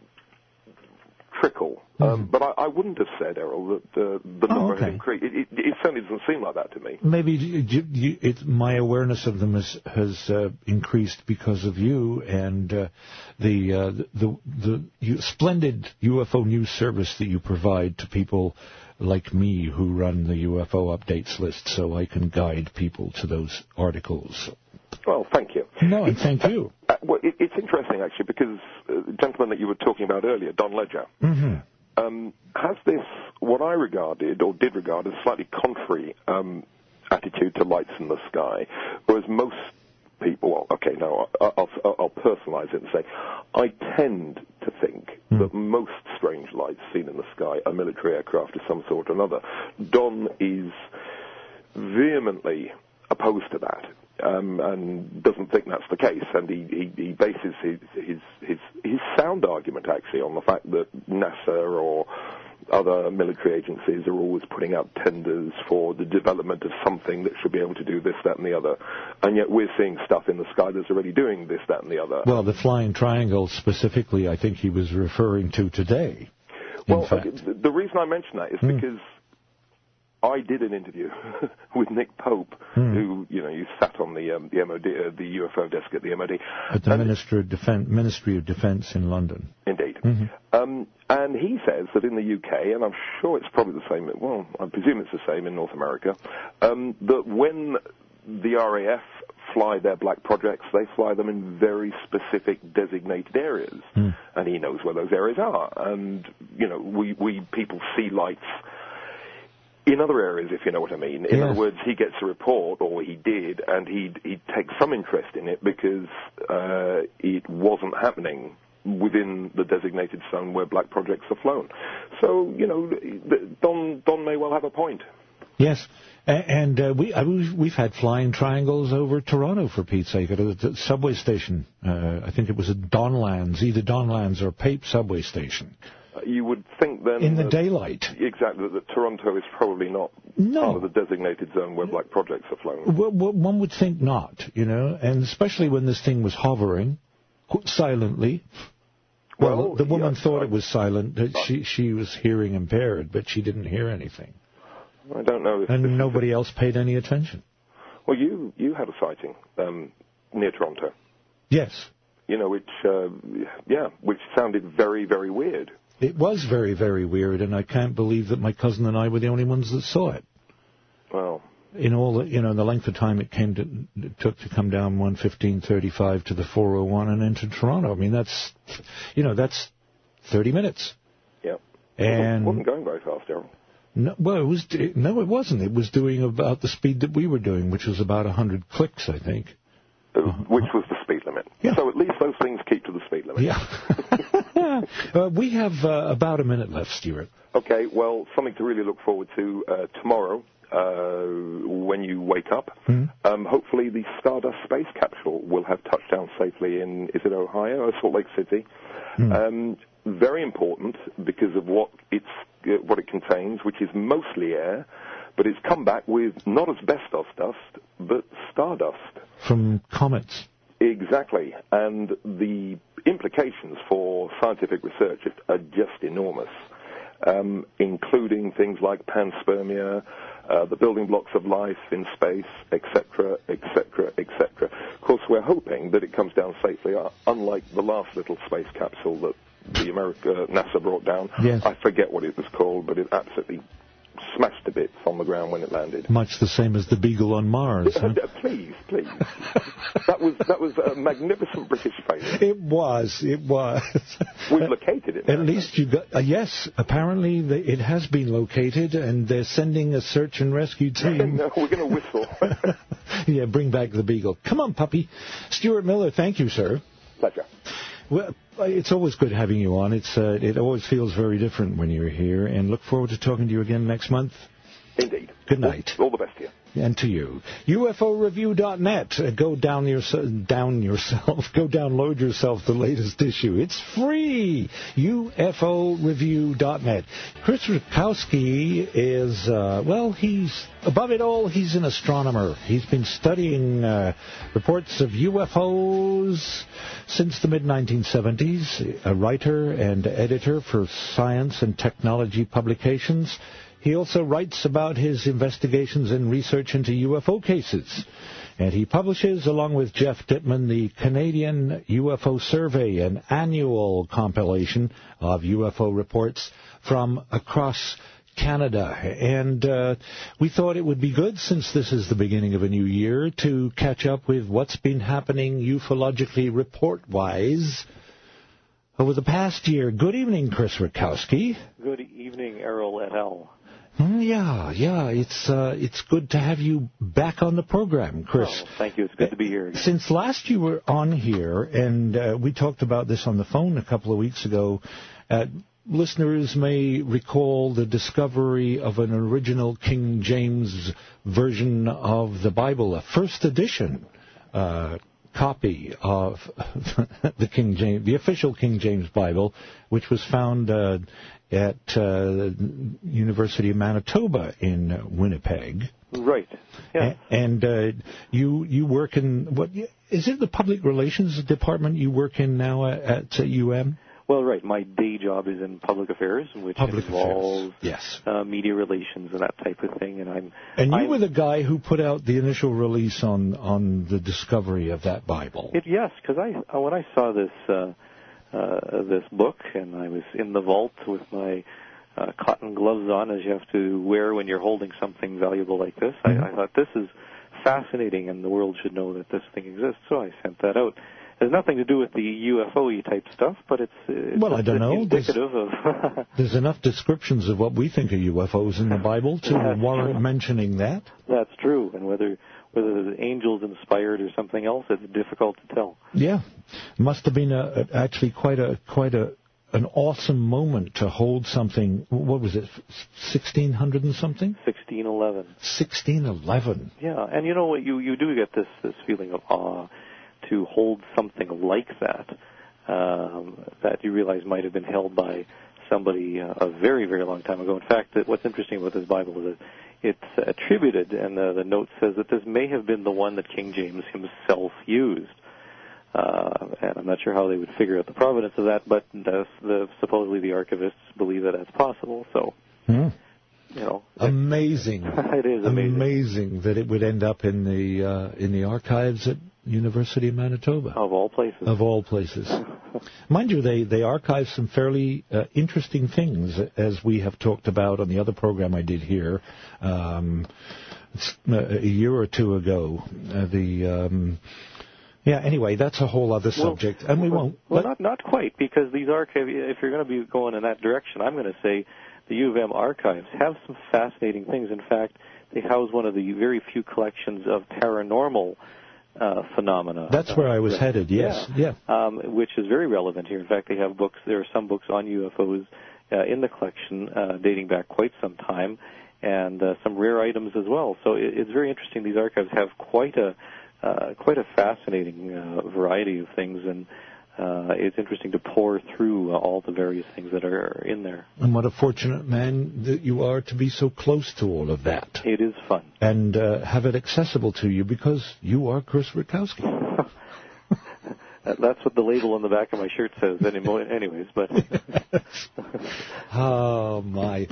trickle. Mm-hmm. Um, but I, I wouldn't have said, Errol, that uh, the number Oh, okay. had increased. It, it, it certainly doesn't seem like that to me. Maybe you, you, it, my awareness of them has, has uh, increased because of you and uh, the uh, the the you, splendid U F O news service that you provide to people like me who run the U F O updates list, so I can guide people to those articles. Well, thank you. No, and thank you. Uh, uh, well, it, it's interesting, actually, because uh, the gentleman that you were talking about earlier, Don Ledger, Mm-hmm. um, has this, what I regarded, or did regard, as slightly contrary um, attitude to lights in the sky, whereas most people, well, okay, no, I'll, I'll, I'll personalize it and say, I tend to think Mm. that most strange lights seen in the sky are military aircraft of some sort or another. Don is vehemently opposed to that. Um, and doesn't think that's the case, and he, he, he bases his, his his his sound argument actually on the fact that NASA or other military agencies are always putting out tenders for the development of something that should be able to do this, that, and the other, and yet we're seeing stuff in the sky that's already doing this, that, and the other. Well, the flying triangle specifically, I think he was referring to today. In well, fact. okay, the reason I mention that is Mm. because I did an interview with Nick Pope, Mm. who, you know, you sat on the um, the M O D, uh, the U F O desk at the M O D. At the And- Ministry of, Defen- Ministry of Defence in London. Indeed. Mm-hmm. Um, and he says that in the U K, and I'm sure it's probably the same, well, I presume it's the same in North America, um, that when the R A F fly their black projects, they fly them in very specific designated areas. Mm. And he knows where those areas are. And, you know, we, we people see lights in other areas, if you know what I mean. In Yes. other words, he gets a report, or he did, and he'd, he'd take some interest in it because uh, it wasn't happening within the designated zone where black projects are flown. So, you know, Don, Don may well have a point. Yes, A- and uh, we, uh, we've we've had flying triangles over Toronto, for Pete's sake, at a the subway station. Uh, I think it was at Donlands, either Donlands or Pape subway station. Uh, you would think then... In the that, daylight. Exactly, that Toronto is probably not no. part of the designated zone where black projects are flown. Well, well, one would think not, you know, and especially when this thing was hovering silently. Well, well the woman yeah, thought I, it was silent. She she was hearing impaired, but she didn't hear anything. I don't know. If and nobody else paid any attention. Well, you, you had a sighting um, near Toronto. Yes. You know, which, uh, yeah, which sounded very, very weird. It was very, very weird, and I can't believe that my cousin and I were the only ones that saw it. Well, in all the, you know, the length of time it came to, it took to come down one fifteen thirty-five to the four oh one and into Toronto. I mean, that's, you know, that's thirty minutes. Yeah. And it wasn't going very fast, Darryl. No, well, it was, no, it wasn't. It was doing about the speed that we were doing, which was about one hundred clicks, I think. Uh, which was the speed limit. Yeah. So at least those things keep to the speed limit. Yeah. uh, we have uh, about a minute left, Stuart. Okay, well, something to really look forward to uh, tomorrow uh, when you wake up. Mm-hmm. Um, hopefully the Stardust space capsule will have touched down safely in, is it Ohio or Salt Lake City? Mm-hmm. Um, very important because of what it's uh, what it contains, which is mostly air, but it's come back with not asbestos dust, but stardust. From comets. Exactly. And the implications for scientific research are just enormous, um, including things like panspermia, uh, the building blocks of life in space, et cetera, et cetera, et cetera. Of course, we're hoping that it comes down safely, uh, unlike the last little space capsule that the America NASA brought down. Yes. I forget what it was called, but it absolutely smashed to bits on the ground when it landed. Much the same as the Beagle on Mars. Huh? Please, please. that was that was a magnificent British failure. It was, it was. We've located it. At least you got, uh, yes, apparently the, it has been located, and they're sending a search and rescue team. No, we're going to whistle. Yeah, bring back the Beagle. Come on, puppy. Stuart Miller, thank you, sir. Pleasure. Well, it's always good having you on. It's uh, it always feels very different when you're here, and look forward to talking to you again next month. Indeed. Good night. All, all the best to you. And to you. U F O review dot net. Uh, go down, your, down yourself. Go download yourself the latest issue. It's free. U F O review dot net. Chris Rutkowski is, uh, well, he's, above it all, he's an astronomer. He's been studying uh, reports of U F Os since the mid nineteen seventies. A writer and editor for science and technology publications. He also writes about his investigations and research into U F O cases. And he publishes, along with Jeff Dittman, the Canadian U F O Survey, an annual compilation of U F O reports from across Canada. And uh, we thought it would be good, since this is the beginning of a new year, to catch up with what's been happening ufologically report-wise over the past year. Good evening, Chris Rutkowski. Good evening, Errol et al. Yeah, yeah, it's uh, it's good to have you back on the program, Chris. Oh, thank you. It's good to be here again. Since last you were on here, and uh, we talked about this on the phone a couple of weeks ago, uh, listeners may recall the discovery of an original King James version of the Bible, a first edition uh, copy of the King James, the official King James Bible, which was found Uh, at uh, the University of Manitoba in Winnipeg. Right. Yeah. A- and uh, you you work in, what is it, the public relations department you work in now at, at uh, U M? Well, right. My day job is in public affairs, which public involves affairs. Yes. Uh, media relations and that type of thing. And I'm. And you I'm, were the guy who put out the initial release on on the discovery of that Bible. It, yes, because I uh, when I saw this. Uh, Uh, this book, and I was in the vault with my uh, cotton gloves on, as you have to wear when you're holding something valuable like this. Mm-hmm. I, I thought, this is fascinating, and the world should know that this thing exists, so I sent that out. It has nothing to do with the U F O-y type stuff, but it's, it's well, I don't know. indicative there's, of... there's enough descriptions of what we think are U F Os in the Bible to warrant true. mentioning that. That's true, and whether... whether the angels inspired or something else, it's difficult to tell. Yeah, must have been a, a, actually quite a quite a an awesome moment to hold something. What was it, sixteen hundred and something? Sixteen eleven. Sixteen eleven. Yeah, and you know what? You you do get this this feeling of awe to hold something like that um, that you realize might have been held by somebody uh, a very, very long time ago. In fact, that what's interesting about this Bible is that it's attributed, and the, the note says that this may have been the one that King James himself used. Uh, and I'm not sure how they would figure out the provenance of that, but the, the, supposedly the archivists believe that that's possible. So, hmm. you know, amazing. It is amazing. Amazing that it would end up in the uh, in the archives at University of Manitoba. Of all places. Of all places. Mind you, they, they archive some fairly uh, interesting things, as we have talked about on the other program I did here um, a year or two ago. Uh, the um, yeah. Anyway, that's a whole other subject, well, and we well, won't. Well, not not quite, because these archives. If you're going to be going in that direction, I'm going to say the U of M archives have some fascinating things. In fact, they house one of the very few collections of paranormal Uh, phenomena. That's where I was uh, headed, yes, yeah. yeah. Um, which is very relevant here. In fact, they have books, there are some books on U F Os uh, in the collection uh, dating back quite some time, and uh, some rare items as well. So it, it's very interesting. These archives have quite a uh, quite a fascinating uh, variety of things, and uh, it's interesting to pore through uh, all the various things that are in there. And what a fortunate man that you are to be so close to all of that. It is fun. And uh, have it accessible to you because you are Chris Rutkowski. That's what the label on the back of my shirt says anyways, but... Oh, my.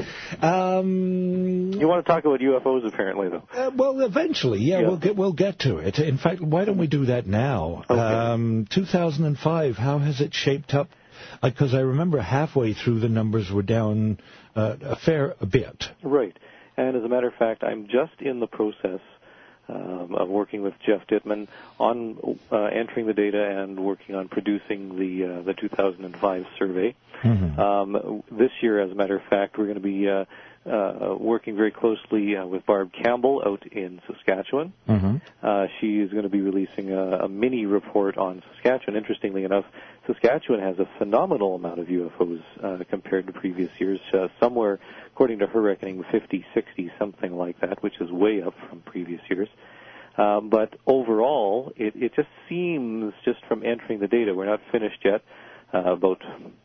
Um, you want to talk about U F Os, apparently, though. Uh, well, eventually, yeah, yeah, we'll get we'll get to it. In fact, why don't we do that now? Okay. Um, two thousand five, how has it shaped up? Because I remember halfway through the numbers were down uh, a fair a bit. Right. And as a matter of fact, I'm just in the process um, of working with Jeff Dittman on uh, entering the data and working on producing the uh, the two thousand five survey. Mm-hmm. Um, this year, as a matter of fact, we're going to be uh, uh, working very closely uh, with Barb Campbell out in Saskatchewan. Mm-hmm. Uh, she is going to be releasing a, a mini report on Saskatchewan. Interestingly enough, Saskatchewan has a phenomenal amount of U F Os uh, compared to previous years, uh, somewhere, according to her reckoning, fifty, sixty, something like that, which is way up from previous years. Um, but overall, it, it just seems, just from entering the data, we're not finished yet, uh, about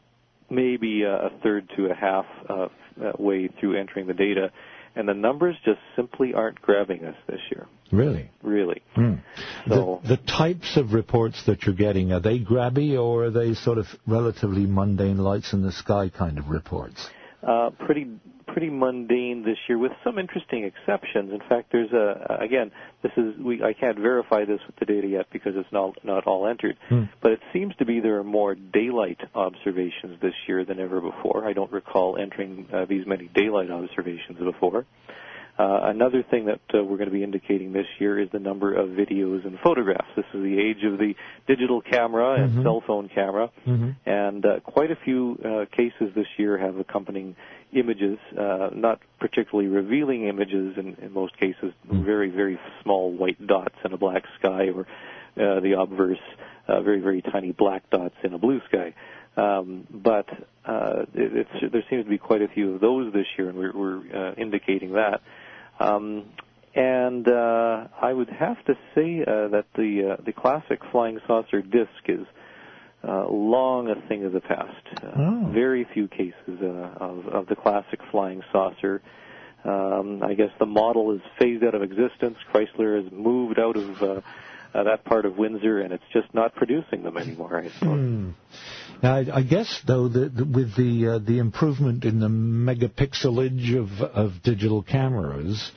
maybe a third to a half uh, way through entering the data, and the numbers just simply aren't grabbing us this year. Really? Really. Mm. So, the, the types of reports that you're getting, are they grabby, or are they sort of relatively mundane, lights in the sky kind of reports? Uh, pretty pretty mundane this year, with some interesting exceptions. In fact, there's a again, this is we I can't verify this with the data yet because it's not not all entered, hmm. but it seems to be there are more daylight observations this year than ever before. I don't recall entering uh, these many daylight observations before. Uh, another thing that uh, we're going to be indicating this year is the number of videos and photographs. This is the age of the digital camera and mm-hmm. cell phone camera, mm-hmm. and uh, quite a few uh, cases this year have accompanying images, uh, not particularly revealing images in, in most cases, mm-hmm. very, very small white dots in a black sky, or uh, the obverse, uh, very, very tiny black dots in a blue sky. Um, but uh, it, it's, there seems to be quite a few of those this year, and we're, we're uh, indicating that. Um, and uh, I would have to say uh, that the uh, the classic flying saucer disc is uh, long a thing of the past. Uh, oh. Very few cases uh, of, of the classic flying saucer. Um, I guess the model is phased out of existence. Chrysler has moved out of uh, uh, that part of Windsor, and it's just not producing them anymore, I suppose. Hmm. Now, I, I guess, though, that with the uh, the improvement in the megapixelage of, of digital cameras,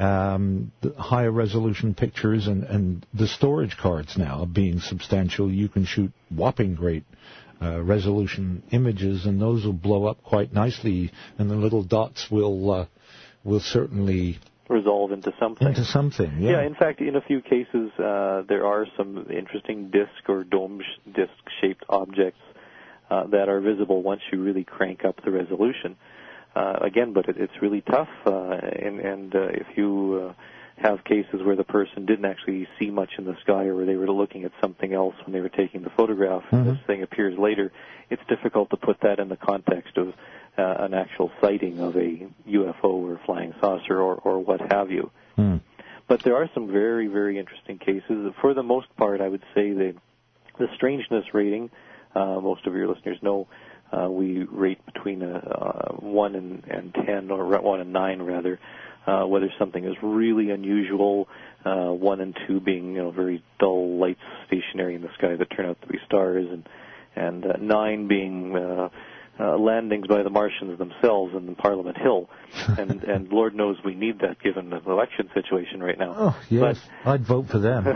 um, the higher resolution pictures and, and the storage cards now being substantial, you can shoot whopping great uh, resolution images, and those will blow up quite nicely, and the little dots will uh, will certainly resolve into something. Into something, yeah. Yeah, in fact, in a few cases, uh, there are some interesting disc or dome sh- disc-shaped objects uh, that are visible once you really crank up the resolution. Uh, again, but it, it's really tough, uh, and, and uh, if you uh, have cases where the person didn't actually see much in the sky, or they were looking at something else when they were taking the photograph, mm-hmm. and this thing appears later, it's difficult to put that in the context of Uh, an actual sighting of a U F O or flying saucer or, or what have you. Mm. But there are some very, very interesting cases. For the most part, I would say the, the strangeness rating, uh, most of your listeners know uh, we rate between a, uh, one and, and ten, or one and nine rather, uh, whether something is really unusual. Uh, one and two being, you know, very dull lights stationary in the sky that turn out to be stars, and and uh, nine being uh, uh, landings by the Martians themselves in Parliament Hill, and and Lord knows we need that given the election situation right now. Oh yes, but, I'd vote for them.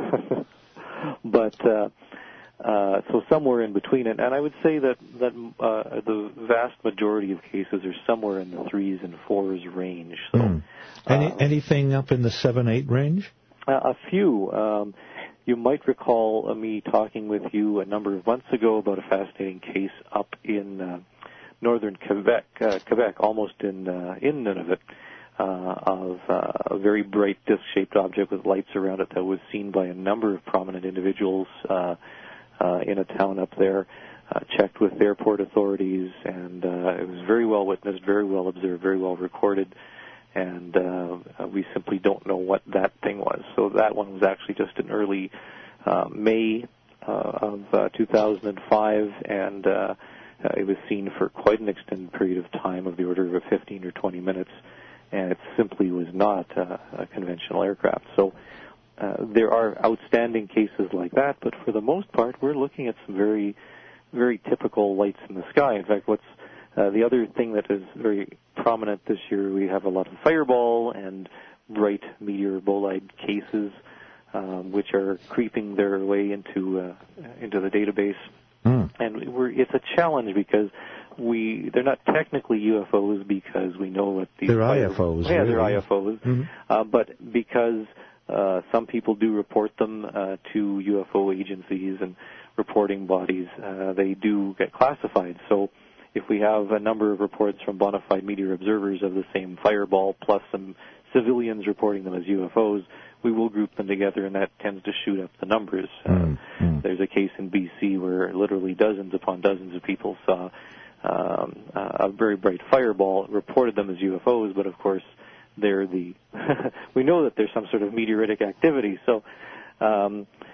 but uh, uh, so somewhere in between it, and I would say that that uh, the vast majority of cases are somewhere in the threes and fours range. So. Mm. Any, uh, anything up in the seven, eight range? Uh, a few. Um, you might recall uh, me talking with you a number of months ago about a fascinating case up in uh, northern Quebec, uh, Quebec, almost in uh, in Nunavut, uh, of uh, a very bright disc-shaped object with lights around it that was seen by a number of prominent individuals uh, uh, in a town up there. Uh, checked with airport authorities, and uh, it was very well witnessed, very well observed, very well recorded. And uh, we simply don't know what that thing was. So that one was actually just in early uh, May uh, of uh, two thousand five, and uh, uh, it was seen for quite an extended period of time, of the order of fifteen or twenty minutes, and it simply was not uh, a conventional aircraft. So uh, there are outstanding cases like that, but for the most part, we're looking at some very, very typical lights in the sky. In fact, what's Uh, the other thing that is very prominent this year, we have a lot of fireball and bright meteor bolide cases, um, which are creeping their way into uh, into the database. Mm. And we're, it's a challenge because we they're not technically U F Os because we know what these they're fire, I F Os. Yeah, really. they're I F Os. Mm-hmm. Uh, but because uh, some people do report them uh, to U F O agencies and reporting bodies, uh, they do get classified. So if we have a number of reports from bona fide meteor observers of the same fireball plus some civilians reporting them as U F Os, we will group them together, and that tends to shoot up the numbers. Mm, uh, mm. There's a case in B C where literally dozens upon dozens of people saw um, a very bright fireball, reported them as U F Os, but of course they're the we know that there's some sort of meteoritic activity. So um,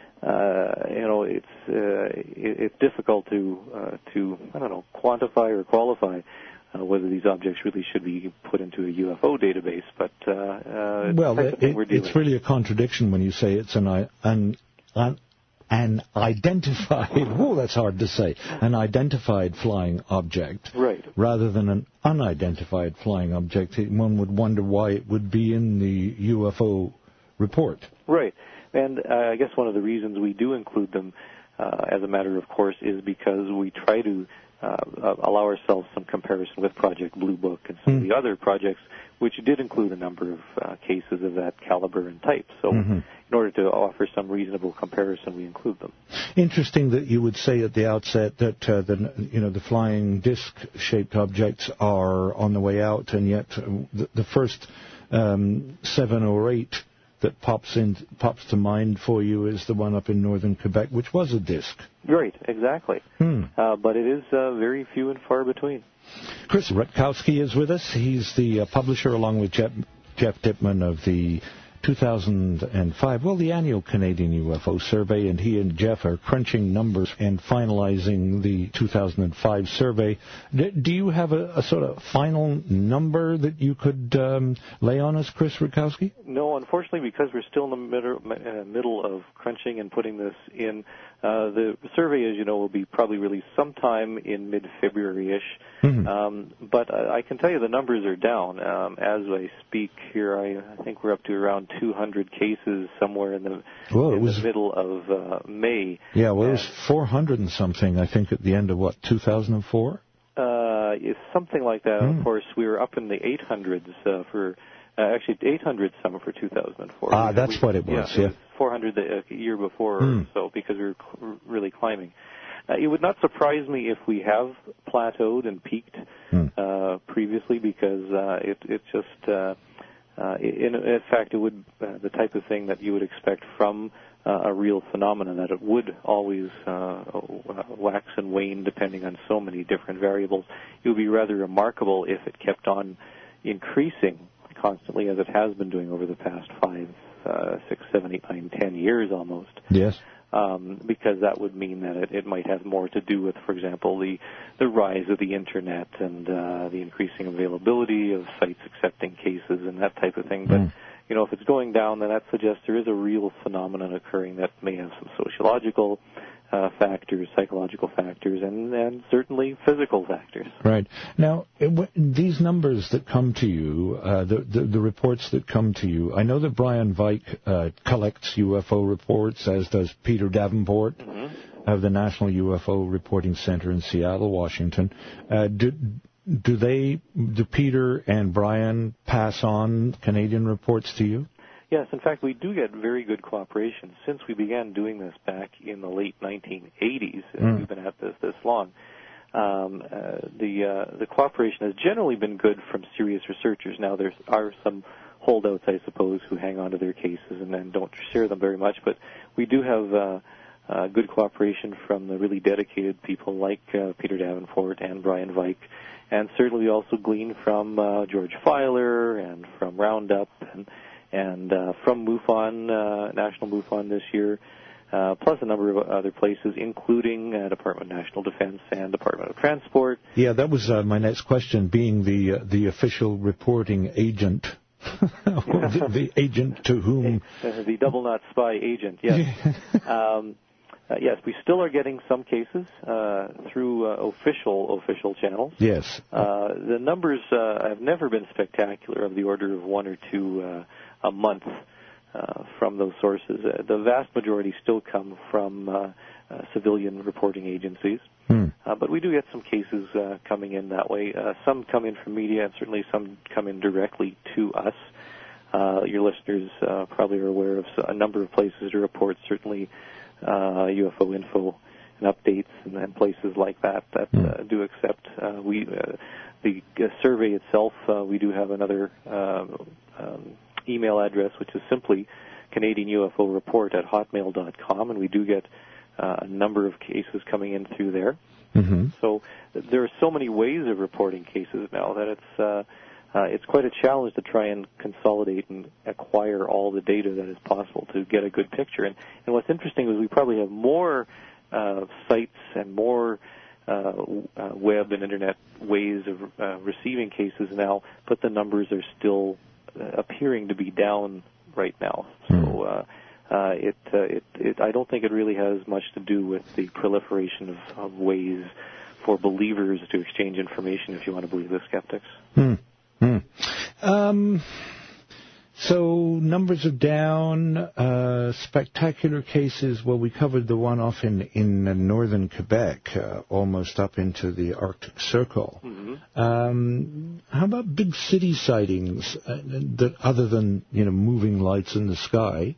Uh, you know, it's uh, it, it's difficult to uh, to I don't know quantify or qualify uh, whether these objects really should be put into a U F O database. But uh, uh, it's well, the type of thing it, we're dealing it's really a contradiction when you say it's an an an, an identified. Oh, that's hard to say. An identified flying object, right? Rather than an unidentified flying object. One would wonder why it would be in the U F O report, right? And uh, I guess one of the reasons we do include them, uh, as a matter of course, is because we try to uh, allow ourselves some comparison with Project Blue Book and some mm. of the other projects, which did include a number of uh, cases of that caliber and type. So mm-hmm. in order to offer some reasonable comparison, we include them. Interesting that you would say at the outset that uh, the you know the flying disc-shaped objects are on the way out, and yet the, the first um, seven or eight that pops in pops to mind for you is the one up in northern Quebec, which was a disc. Right, exactly. Hmm. Uh, but it is uh, very few and far between. Chris Rutkowski is with us. He's the uh, publisher, along with Jeff, Jeff Tippman, of the two thousand five, well, the annual Canadian U F O survey, and he and Jeff are crunching numbers and finalizing the two thousand five survey. D- do you have a, a sort of final number that you could um, lay on us, Chris Rutkowski? No, unfortunately, because we're still in the middle, uh, middle of crunching and putting this in. Uh, the survey, as you know, will be probably released sometime in mid-February-ish. Mm-hmm. Um, but I, I can tell you the numbers are down. Um, as I speak here, I, I think we're up to around two hundred cases somewhere in the, well, in it was, the middle of uh, May. Yeah, well, it was four hundred and something, I think, at the end of, what, two thousand four? Uh, it's something like that. Mm. Of course, we were up in the eight hundreds uh, for... Uh, actually, eight hundred summer for two thousand four. Ah, that's we, what it was, yeah. yeah. It was four hundred the uh, year before mm. or so, because we were cl- really climbing. Uh, it would not surprise me if we have plateaued and peaked mm. uh, previously, because uh, it, it just, uh, uh, in, in fact, it would uh, the type of thing that you would expect from uh, a real phenomenon, that it would always uh, wax and wane depending on so many different variables. It would be rather remarkable if it kept on increasing constantly, as it has been doing over the past five, uh, six, seven, eight, nine, ten years almost. Yes. um, because that would mean that it, it might have more to do with, for example, the, the rise of the Internet and uh, the increasing availability of sites accepting cases and that type of thing. But, mm. you know, if it's going down, then that suggests there is a real phenomenon occurring that may have some sociological Uh, factors, psychological factors, and, and certainly physical factors. Right. Now, it, w- these numbers that come to you, uh, the, the the reports that come to you, I know that Brian Vike uh, collects U F O reports, as does Peter Davenport mm-hmm. of the National U F O Reporting Center in Seattle, Washington. Uh, do, do they, do Peter and Brian pass on Canadian reports to you? Yes, in fact, we do get very good cooperation. Since we began doing this back in the late nineteen eighties, and mm. we've been at this this long, um, uh, the uh, the cooperation has generally been good from serious researchers. Now, there are some holdouts, I suppose, who hang on to their cases and then don't share them very much, but we do have uh, uh, good cooperation from the really dedicated people like uh, Peter Davenport and Brian Vike, and certainly we also glean from uh, George Filer and from Roundup and And uh, from MUFON, uh, National MUFON this year, uh, plus a number of other places, including uh, Department of National Defense and Department of Transport. Yeah, that was uh, my next question, being the uh, the official reporting agent, the, the agent to whom... Uh, the double not spy agent, yes. um, uh, yes, we still are getting some cases uh, through uh, official official channels. Yes. Uh, the numbers uh, have never been spectacular, of the order of one or two uh, a month uh, from those sources. Uh, the vast majority still come from uh, uh, civilian reporting agencies. Hmm. Uh, but we do get some cases uh, coming in that way. Uh, some come in from media, and certainly some come in directly to us. Uh, your listeners uh, probably are aware of a number of places to report, certainly uh, U F O info and updates and, and places like that that hmm. uh, do accept. Uh, we uh, the uh, survey itself, uh, we do have another uh, um, email address, which is simply Canadian U F O Report at hotmail dot com, and we do get uh, a number of cases coming in through there. Mm-hmm. So there are so many ways of reporting cases now that it's uh, uh, it's quite a challenge to try and consolidate and acquire all the data that is possible to get a good picture. And, and what's interesting is we probably have more uh, sites and more uh, uh, web and internet ways of uh, receiving cases now, but the numbers are still appearing to be down right now. So uh, uh, it, uh, it, it, I don't think it really has much to do with the proliferation of, of ways for believers to exchange information, if you want to believe the skeptics. Hmm. Hmm. Um, so numbers are down. Uh, spectacular cases. Well, we covered the one off in in uh, northern Quebec, uh, almost up into the Arctic Circle. Mm-hmm. Um, how about big city sightings uh, that other than you know moving lights in the sky?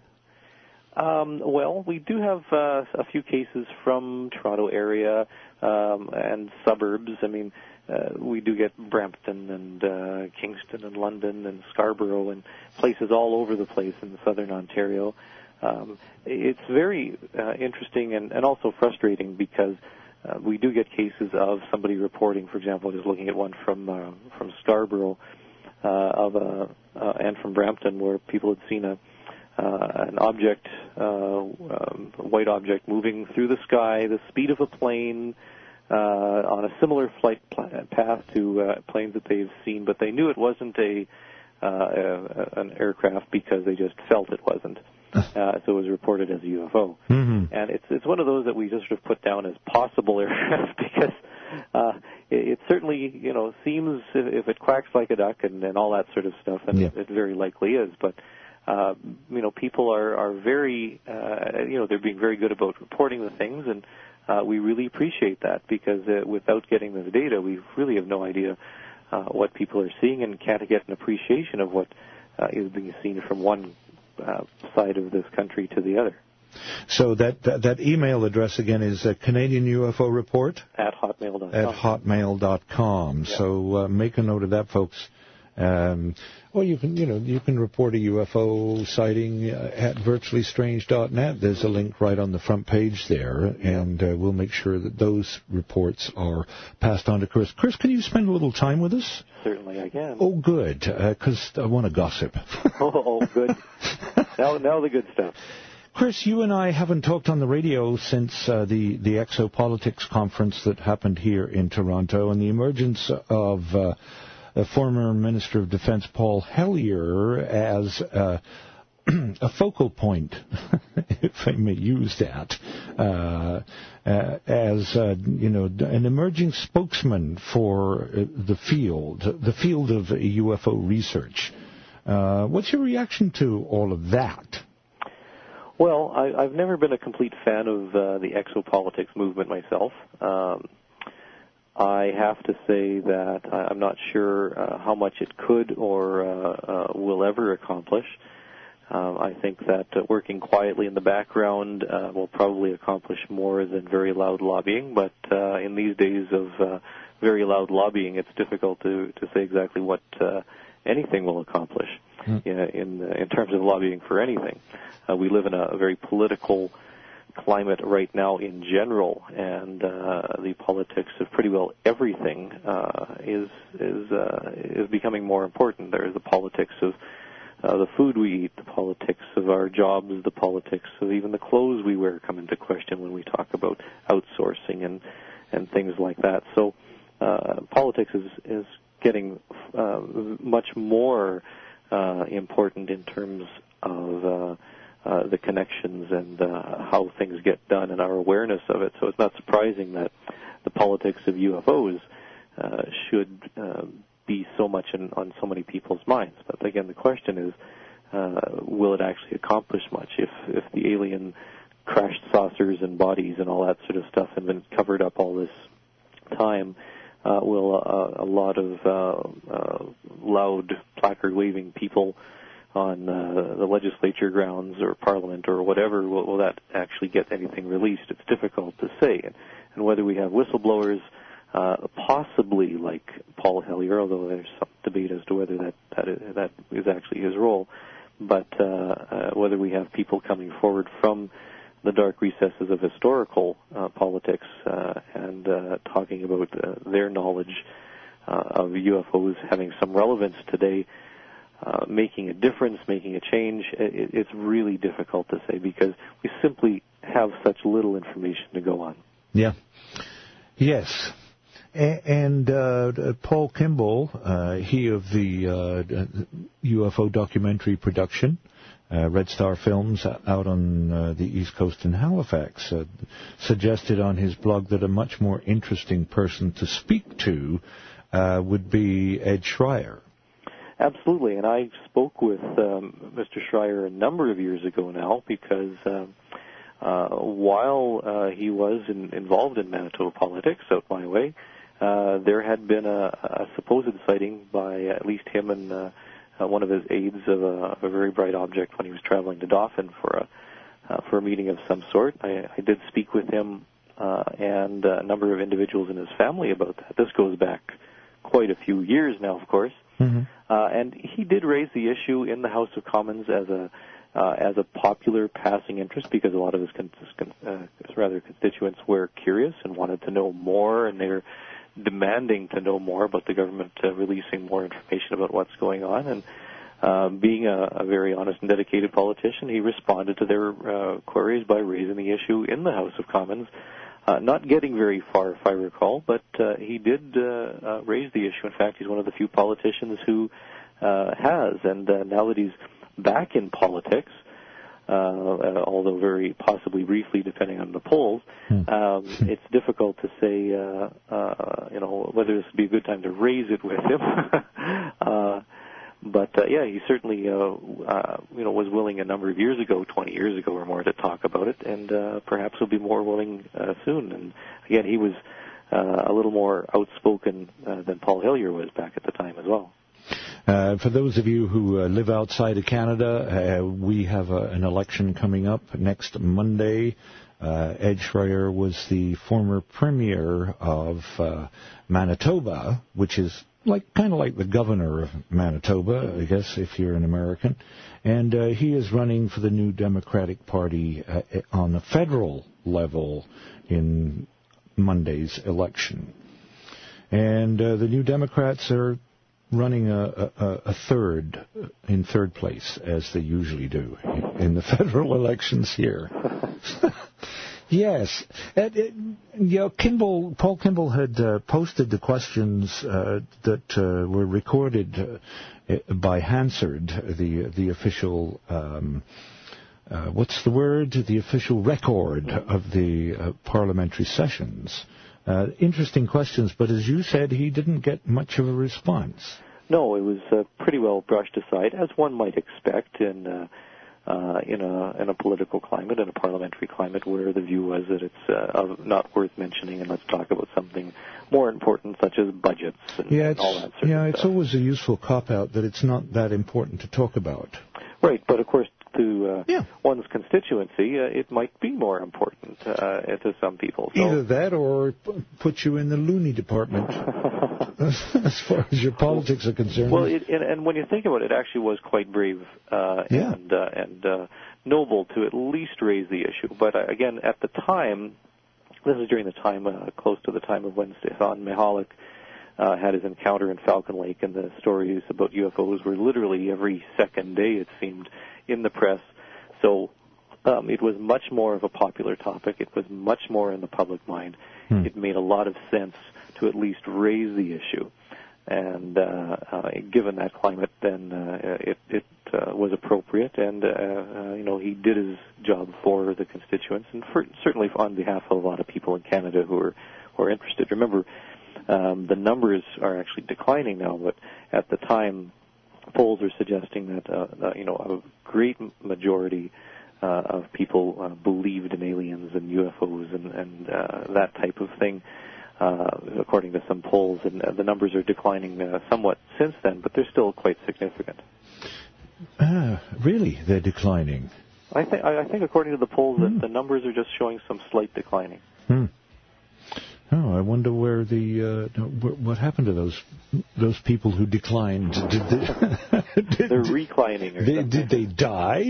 Um, well, we do have uh, a few cases from Toronto area um, and suburbs. I mean, uh, we do get Brampton and uh, Kingston and London and Scarborough and places all over the place in southern Ontario. Um, it's very uh, interesting and, and also frustrating because uh, we do get cases of somebody reporting, for example, just looking at one from uh, from Scarborough uh, of a, uh, and from Brampton, where people had seen a Uh, an object, uh, um, a white object moving through the sky, the speed of a plane, uh, on a similar flight pl- path to uh, planes that they've seen, but they knew it wasn't a, uh, a an aircraft because they just felt it wasn't. Uh, so it was reported as a U F O. Mm-hmm. And it's it's one of those that we just sort of put down as possible aircraft because uh, it, it certainly, you know, seems if, if it quacks like a duck and, and all that sort of stuff, and yeah. it, it very likely is, but Uh, you know, people are, are very, uh, you know, they're being very good about reporting the things, and uh, we really appreciate that because uh, without getting this data, we really have no idea uh, what people are seeing and can't get an appreciation of what uh, is being seen from one uh, side of this country to the other. So that that, that email address again is uh, Canadian U F O Report at hotmail dot com. At hotmail dot com. Yeah. So uh, make a note of that, folks. Um, or you can, you know, you can report a U F O sighting uh, at virtually strange dot net. There's a link right on the front page there, and uh, we'll make sure that those reports are passed on to Chris. Chris, can you spend a little time with us? Certainly I can. Oh, good, because uh, I want to gossip. oh, oh, good. now, now the good stuff. Chris, you and I haven't talked on the radio since uh, the, the Exopolitics conference that happened here in Toronto and the emergence of uh, a former Minister of Defense Paul Hellyer as uh, a focal point, if I may use that, uh, uh, as uh, you know, an emerging spokesman for uh, the field, the field of U F O research. Uh, what's your reaction to all of that? Well, I, I've never been a complete fan of uh, the exopolitics movement myself. Um, I have to say that I'm not sure uh, how much it could or uh, uh, will ever accomplish. Uh, I think that uh, working quietly in the background uh, will probably accomplish more than very loud lobbying, but uh, in these days of uh, very loud lobbying, it's difficult to, to say exactly what uh, anything will accomplish mm. in, in, in terms of lobbying for anything. Uh, we live in a, a very political climate right now in general, and uh, the politics of pretty well everything uh, is is uh, is becoming more important. There is the politics of uh, the food we eat, the politics of our jobs, the politics of even the clothes we wear come into question when we talk about outsourcing and and things like that. So uh, politics is is getting uh, much more uh, important in terms of uh, Uh, the connections and uh, how things get done and our awareness of it. So it's not surprising that the politics of U F Os uh, should uh, be so much in, on so many people's minds. But again, the question is, uh, will it actually accomplish much? If, if the alien crashed saucers and bodies and all that sort of stuff have been covered up all this time, uh, will uh, a lot of uh, uh, loud placard-waving people on uh, the legislature grounds or parliament or whatever, will, will that actually get anything released? It's difficult to say. And, and whether we have whistleblowers, uh, possibly like Paul Hellyer, although there's some debate as to whether that, that, is, that is actually his role, but uh, uh, whether we have people coming forward from the dark recesses of historical uh, politics uh, and uh, talking about uh, their knowledge uh, of U F Os having some relevance today, Uh, making a difference, making a change, it, it's really difficult to say because we simply have such little information to go on. Yeah. Yes. A- and uh, Paul Kimball, uh, he of the uh, U F O documentary production, uh, Red Star Films, out on uh, the East Coast in Halifax, uh, suggested on his blog that a much more interesting person to speak to uh, would be Ed Schreier. Absolutely, and I spoke with um, Mister Schreier a number of years ago now because um, uh, while uh, he was in, involved in Manitoba politics out my way, uh, there had been a, a supposed sighting by at least him and uh, uh, one of his aides of a, of a very bright object when he was traveling to Dauphin for a uh, for a meeting of some sort. I, I did speak with him uh, and a number of individuals in his family about that. This goes back quite a few years now, of course. Mm-hmm. Uh, and he did raise the issue in the House of Commons as a uh, as a popular passing interest because a lot of his con- con- uh, rather constituents were curious and wanted to know more, and they're demanding to know more about the government uh, releasing more information about what's going on. And uh, being a, a very honest and dedicated politician, he responded to their uh, queries by raising the issue in the House of Commons. Uh, not getting very far, if I recall, but uh, he did uh, uh, raise the issue. In fact, he's one of the few politicians who uh, has, and uh, now that he's back in politics, uh, uh, although very possibly briefly, depending on the polls, um, it's difficult to say, uh, uh, you know, whether this would be a good time to raise it with him. uh, But, uh, yeah, he certainly, uh, uh, you know, was willing a number of years ago, twenty years ago or more, to talk about it, and uh, perhaps will be more willing uh, soon. And, again, he was uh, a little more outspoken uh, than Paul Hellyer was back at the time as well. Uh, for those of you who uh, live outside of Canada, uh, we have uh, an election coming up next Monday. Uh, Ed Schreier was the former premier of uh, Manitoba, which is like kind of like the governor of Manitoba, I guess, if you're an American. And uh, he is running for the New Democratic Party uh, on the federal level in Monday's election. And uh, the New Democrats are running a, a, a third, in third place, as they usually do in the federal elections here. Yes. And, it, you know, Kimball, Paul Kimball had uh, posted the questions uh, that uh, were recorded uh, by Hansard, the, the official... Um, Uh, what's the word? The official record of the uh, parliamentary sessions. Uh, interesting questions, but as you said, he didn't get much of a response. No, it was uh, pretty well brushed aside, as one might expect in uh, uh, in a in a political climate, in a parliamentary climate, where the view was that it's uh, not worth mentioning, and let's talk about something more important, such as budgets and, yeah, and all that sort yeah, of it's stuff. always a useful cop-out that it's not that important to talk about. Right, but of course, to uh, yeah. one's constituency, uh, it might be more important uh, to some people. So. Either that or p- put you in the loony department, as far as your politics are concerned. Well, it, and, and when you think about it, it actually was quite brave uh, yeah. and, uh, and uh, noble to at least raise the issue. But uh, again, at the time, this is during the time, uh, close to the time of when Stefan Mihalik uh, had his encounter in Falcon Lake, and the stories about U F Os were literally every second day, it seemed, in the press. So um, it was much more of a popular topic. It was much more in the public mind. Hmm. It made a lot of sense to at least raise the issue. And uh, uh, given that climate, then uh, it, it uh, was appropriate. And, uh, uh, you know, he did his job for the constituents and for, certainly on behalf of a lot of people in Canada who are, who are interested. Remember, um, the numbers are actually declining now, but at the time, polls are suggesting that, uh, uh, you know, a great majority uh, of people uh, believed in aliens and U F Os and, and uh, that type of thing, uh, according to some polls. And uh, the numbers are declining uh, somewhat since then, but they're still quite significant. Ah, really? They're declining? I, th- I think according to the polls, hmm. that the numbers are just showing some slight declining. Hmm. Oh, I wonder where the uh, what happened to those those people who declined. Did they, did, They're reclining. Or did, did they die?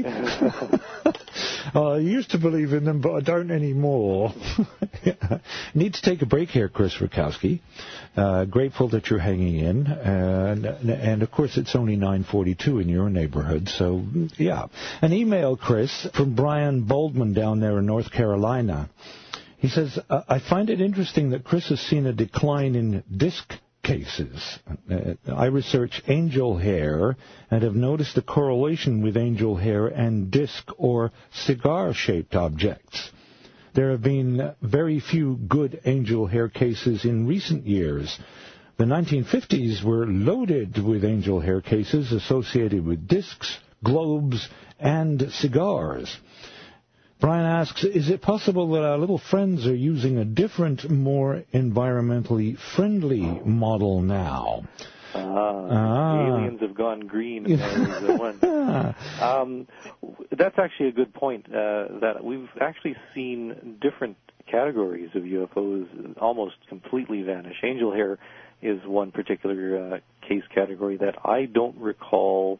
uh, I used to believe in them, but I don't anymore. yeah. Need to take a break here, Chris Rutkowski. Uh, grateful that you're hanging in, and, and of course it's only nine forty-two in your neighborhood. So yeah, an email, Chris, from Brian Boldman down there in North Carolina. He says, uh, I find it interesting that Chris has seen a decline in disc cases. Uh, I research angel hair and have noticed a correlation with angel hair and disc or cigar-shaped objects. There have been very few good angel hair cases in recent years. The nineteen fifties were loaded with angel hair cases associated with discs, globes, and cigars. Brian asks, is it possible that our little friends are using a different, more environmentally friendly model now? Ah, ah. Aliens have gone green. And one. um, that's actually a good point, uh, that we've actually seen different categories of U F Os almost completely vanish. Angel hair is one particular uh, case category that I don't recall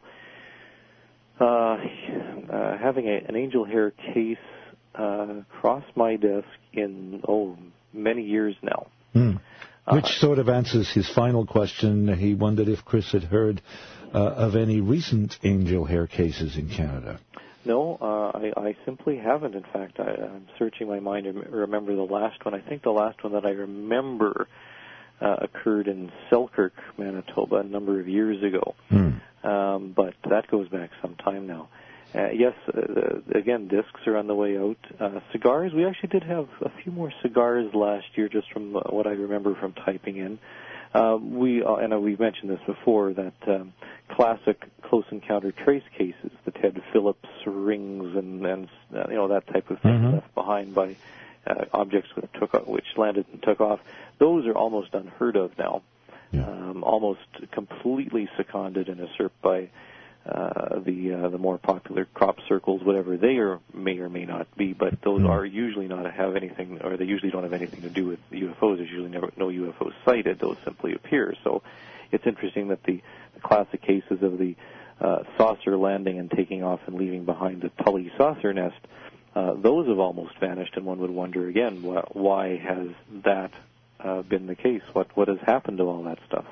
Uh, uh, having a, an angel hair case uh, cross my desk in, oh, many years now. Mm. Which uh, sort of answers his final question. He wondered if Chris had heard uh, of any recent angel hair cases in Canada. No, uh, I, I simply haven't. In fact, I, I'm searching my mind to remember the last one. I think the last one that I remember uh, occurred in Selkirk, Manitoba, a number of years ago. Mm. Um, but that goes back some time now. Uh, yes, uh, again, discs are on the way out. Uh, cigars, we actually did have a few more cigars last year, just from uh, what I remember from typing in. Uh, we uh, and uh, we've mentioned this before, that um, classic close encounter trace cases, the Ted Phillips rings and, and uh, you know, that type of thing mm-hmm. left behind by uh, objects which took off, which landed and took off. Those are almost unheard of now. Yeah. Um, almost completely seconded and usurped by uh, the uh, the more popular crop circles, whatever they are, may or may not be. But those mm. are usually not have anything, or they usually don't have anything to do with U F Os. There's usually never no U F Os sighted; those simply appear. So it's interesting that the, the classic cases of the uh, saucer landing and taking off and leaving behind the Tully saucer nest, uh, those have almost vanished. And one would wonder again, wh- why has that Uh, been the case? What what has happened to all that stuff?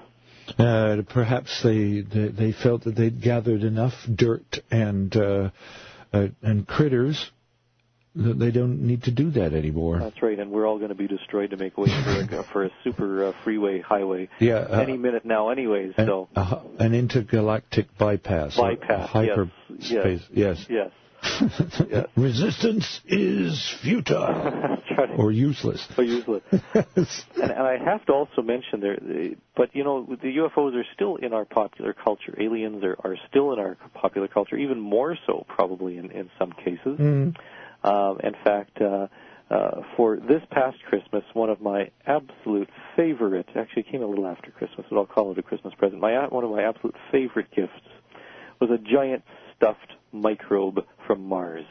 Uh, perhaps they, they they felt that they'd gathered enough dirt and uh, uh, and critters that they don't need to do that anymore. That's right, and we're all going to be destroyed to make way for a, for a super uh, freeway highway yeah, uh, any minute now anyways. An, so uh, an intergalactic bypass. Bypass, hyper yes. Space, yes. Yes. yes. Resistance is futile. right. Or useless. Or useless. and, and I have to also mention there, but you know, the U F Os are still in our popular culture. Aliens are, are still in our popular culture, even more so probably in, in some cases. Mm. Um, in fact, uh, uh, for this past Christmas, one of my absolute favorite, actually it came a little after Christmas, but I'll call it a Christmas present, my one of my absolute favorite gifts was a giant stuffed microbe from Mars.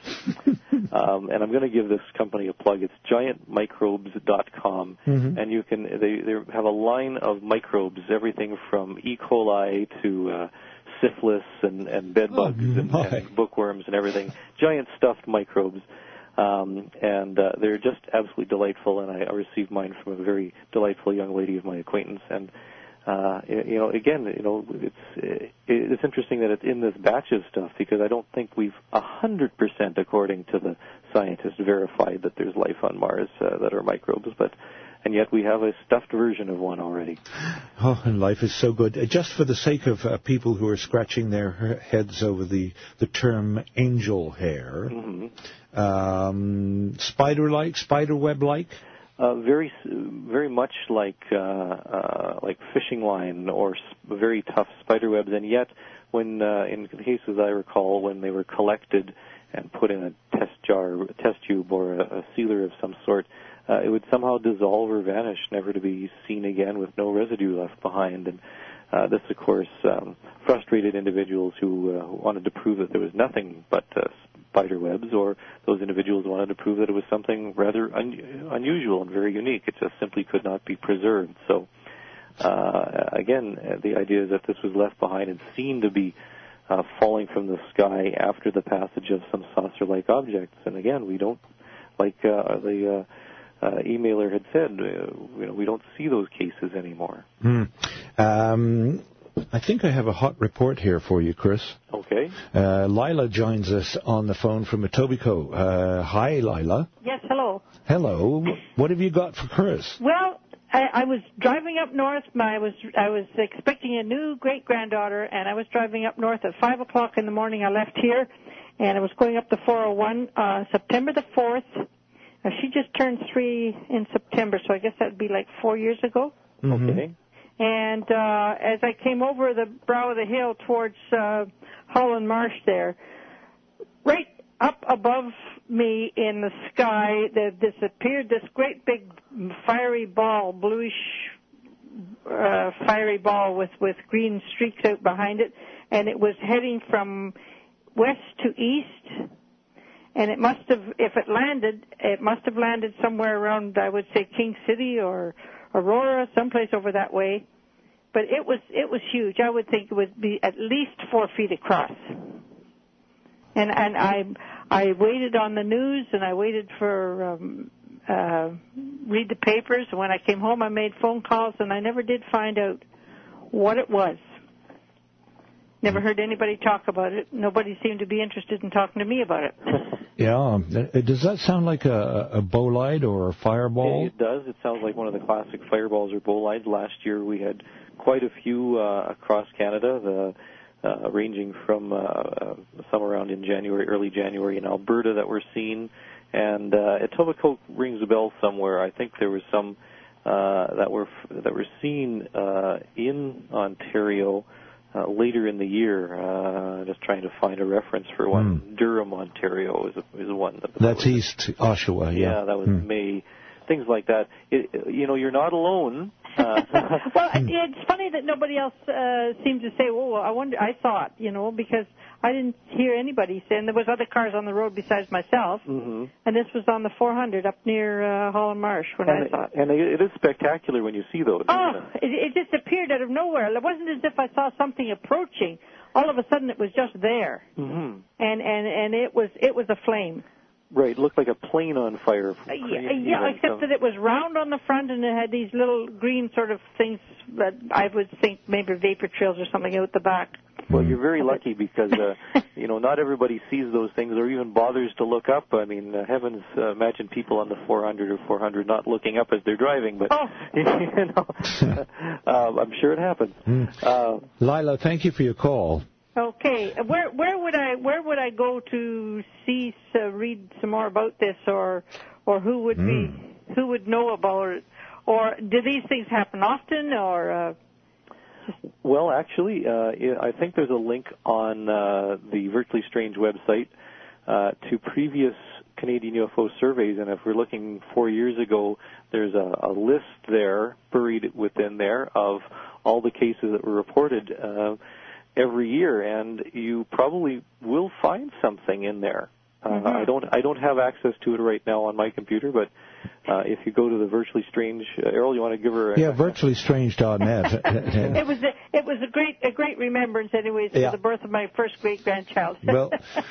um, and I'm going to give this company a plug. It's giant microbes dot com, mm-hmm. and you can they, they have a line of microbes, everything from E. coli to uh, syphilis and, and bed bugs oh, and, and bookworms and everything. Giant stuffed microbes. Um, and uh, they're just absolutely delightful, and I, I received mine from a very delightful young lady of my acquaintance. And uh, you know, again, you know, it's it's interesting that it's in this batch of stuff because I don't think we've a hundred percent, according to the scientists, verified that there's life on Mars uh, that are microbes, but. And yet we have a stuffed version of one already. Oh, and life is so good. Just for the sake of uh, people who are scratching their heads over the, the term angel hair, mm-hmm. um, spider-like, spider-web-like? Uh, very, very much like uh, uh, like fishing line or sp- very tough spider webs. And yet, when uh, in the cases I recall, when they were collected and put in a test jar, a test tube, or a, a sealer of some sort, Uh, it would somehow dissolve or vanish, never to be seen again with no residue left behind. And uh, this, of course, um, frustrated individuals who, uh, who wanted to prove that there was nothing but uh, spider webs, or those individuals wanted to prove that it was something rather un- unusual and very unique. It just simply could not be preserved. So, uh, again, the idea is that this was left behind and seen to be uh, falling from the sky after the passage of some saucer-like objects. And again, we don't, like uh, the... Uh, Uh, emailer had said, uh, you know, we don't see those cases anymore. Mm. Um, I think I have a hot report here for you, Chris. Okay. Uh, Lila joins us on the phone from Etobicoke. Uh, hi, Lila. Yes, hello. Hello. What have you got for Chris? Well, I, I was driving up north. My, I was I was expecting a new great-granddaughter, and I was driving up north at five o'clock in the morning. I left here, and I was going up the four oh one, uh, September the fourth. Uh, she just turned three in September, so I guess that would be like four years ago. Mm-hmm. Okay. And uh, as I came over the brow of the hill towards uh, Holland Marsh there, right up above me in the sky, there disappeared this great big fiery ball, bluish uh, fiery ball with, with green streaks out behind it, and it was heading from west to east. And it must have, if it landed, it must have landed somewhere around, I would say, King City or Aurora, someplace over that way. But it was it was huge. I would think it would be at least four feet across. And and I I waited on the news, and I waited for um, uh, read the papers. And when I came home, I made phone calls, and I never did find out what it was. Never heard anybody talk about it. Nobody seemed to be interested in talking to me about it. Yeah. Does that sound like a, a bolide or a fireball? It does. It sounds like one of the classic fireballs or bolides. Last year we had quite a few uh, across Canada, the, uh, ranging from uh, uh, some around in January, early January in Alberta that were seen. And uh, Etobicoke rings a bell somewhere. I think there was some uh, that were that were seen uh, in Ontario Uh, later in the year, uh, just trying to find a reference for one. Mm. Durham, Ontario is, a, is one. That, That's that East Oshawa, yeah. Yeah, that was mm. May. Things like that. It, you know, you're not alone. Uh, well, it's funny that nobody else uh, seemed to say, oh, I wonder, I thought, you know, because I didn't hear anybody saying there was other cars on the road besides myself, mm-hmm. and this was on the four hundred up near uh, Holland Marsh when and I saw it. And it is spectacular when you see those. Oh, it? It, it just appeared out of nowhere. It wasn't as if I saw something approaching. All of a sudden, it was just there, mm-hmm. and and and it was it was a flame. Right, it looked like a plane on fire. Uh, yeah, yeah except that it was round on the front and it had these little green sort of things that I would think maybe vapor trails or something out the back. Well, you're very lucky because, uh, you know, not everybody sees those things or even bothers to look up. I mean, uh, heavens, uh, imagine people on the four hundred or four hundred not looking up as they're driving, but, oh. you know, uh, I'm sure it happens. Mm. Uh, Lila, thank you for your call. Okay, where where would I where would I go to see uh, read some more about this, or or who would mm. be who would know about it, or do these things happen often, or? Uh, Well, actually, uh, I think there's a link on uh, the Virtually Strange website uh, to previous Canadian U F O surveys, and if we're looking four years ago, there's a, a list there, buried within there, of all the cases that were reported uh, every year, and you probably will find something in there. Uh, mm-hmm. I don't I don't have access to it right now on my computer, but uh, if you go to the Virtually Strange, uh, Errol, you want to give her a... Yeah, virtually strange dot net. It was a, it was a great a great remembrance, anyways, for yeah. the birth of my first great grandchild. Well,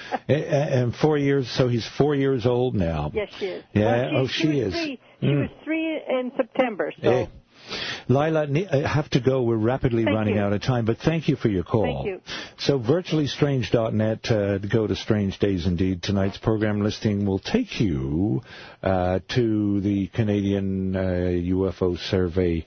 and four years, so he's four years old now. Yes, she is. Yeah, well, she, oh, she, she was is. Three. She mm. was three in September, so... Hey. Lila, I have to go. We're rapidly thank running you. out of time, but thank you for your call. Thank you. So virtually strange dot net, uh, go to Strange Days Indeed. Tonight's program listing will take you uh, to the Canadian uh, U F O survey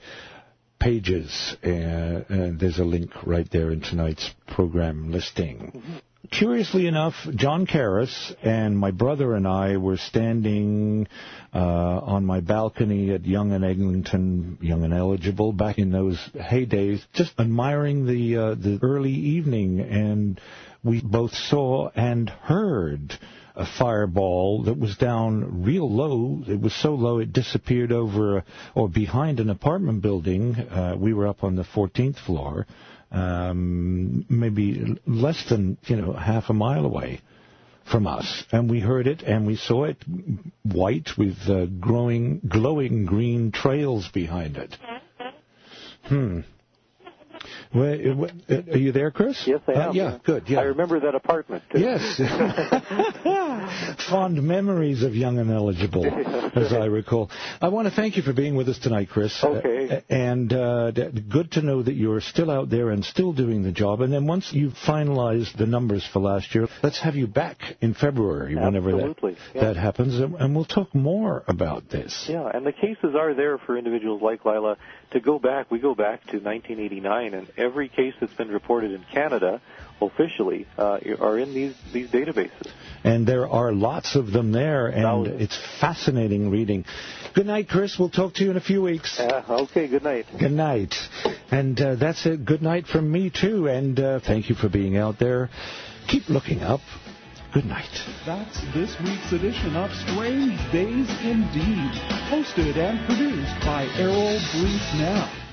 pages. Uh, and there's a link right there in tonight's program listing. Mm-hmm. Curiously enough, John Karras and my brother and I were standing uh, on my balcony at Yonge and Eglinton, Young and Eligible, back in those heydays, just admiring the uh, the early evening, and we both saw and heard a fireball that was down real low. It was so low it disappeared over or behind an apartment building. Uh, we were up on the fourteenth floor. Um, maybe less than, you know, half a mile away from us. And we heard it and we saw it white with uh, growing, glowing green trails behind it. Hmm. Well, are you there, Chris? Yes, I am. Uh, yeah, good. Yeah. I remember that apartment. Too. Yes. Fond memories of Young and Eligible, as I recall. I want to thank you for being with us tonight, Chris. Okay. Uh, and uh, good to know that you're still out there and still doing the job. And then once you've finalized the numbers for last year, let's have you back in February, whenever that, yeah. that happens, and we'll talk more about this. Yeah, and the cases are there for individuals like Lila to go back. We go back to nineteen eighty-nine, and every case that's been reported in Canada officially uh, are in these, these databases. And there are lots of them there, and Thousands. It's fascinating reading. Good night, Chris. We'll talk to you in a few weeks. Uh, okay, good night. Good night. And uh, that's it. Good night from me, too, and uh, thank you for being out there. Keep looking up. Good night. That's this week's edition of Strange Days Indeed, hosted and produced by Errol Brees Knapp.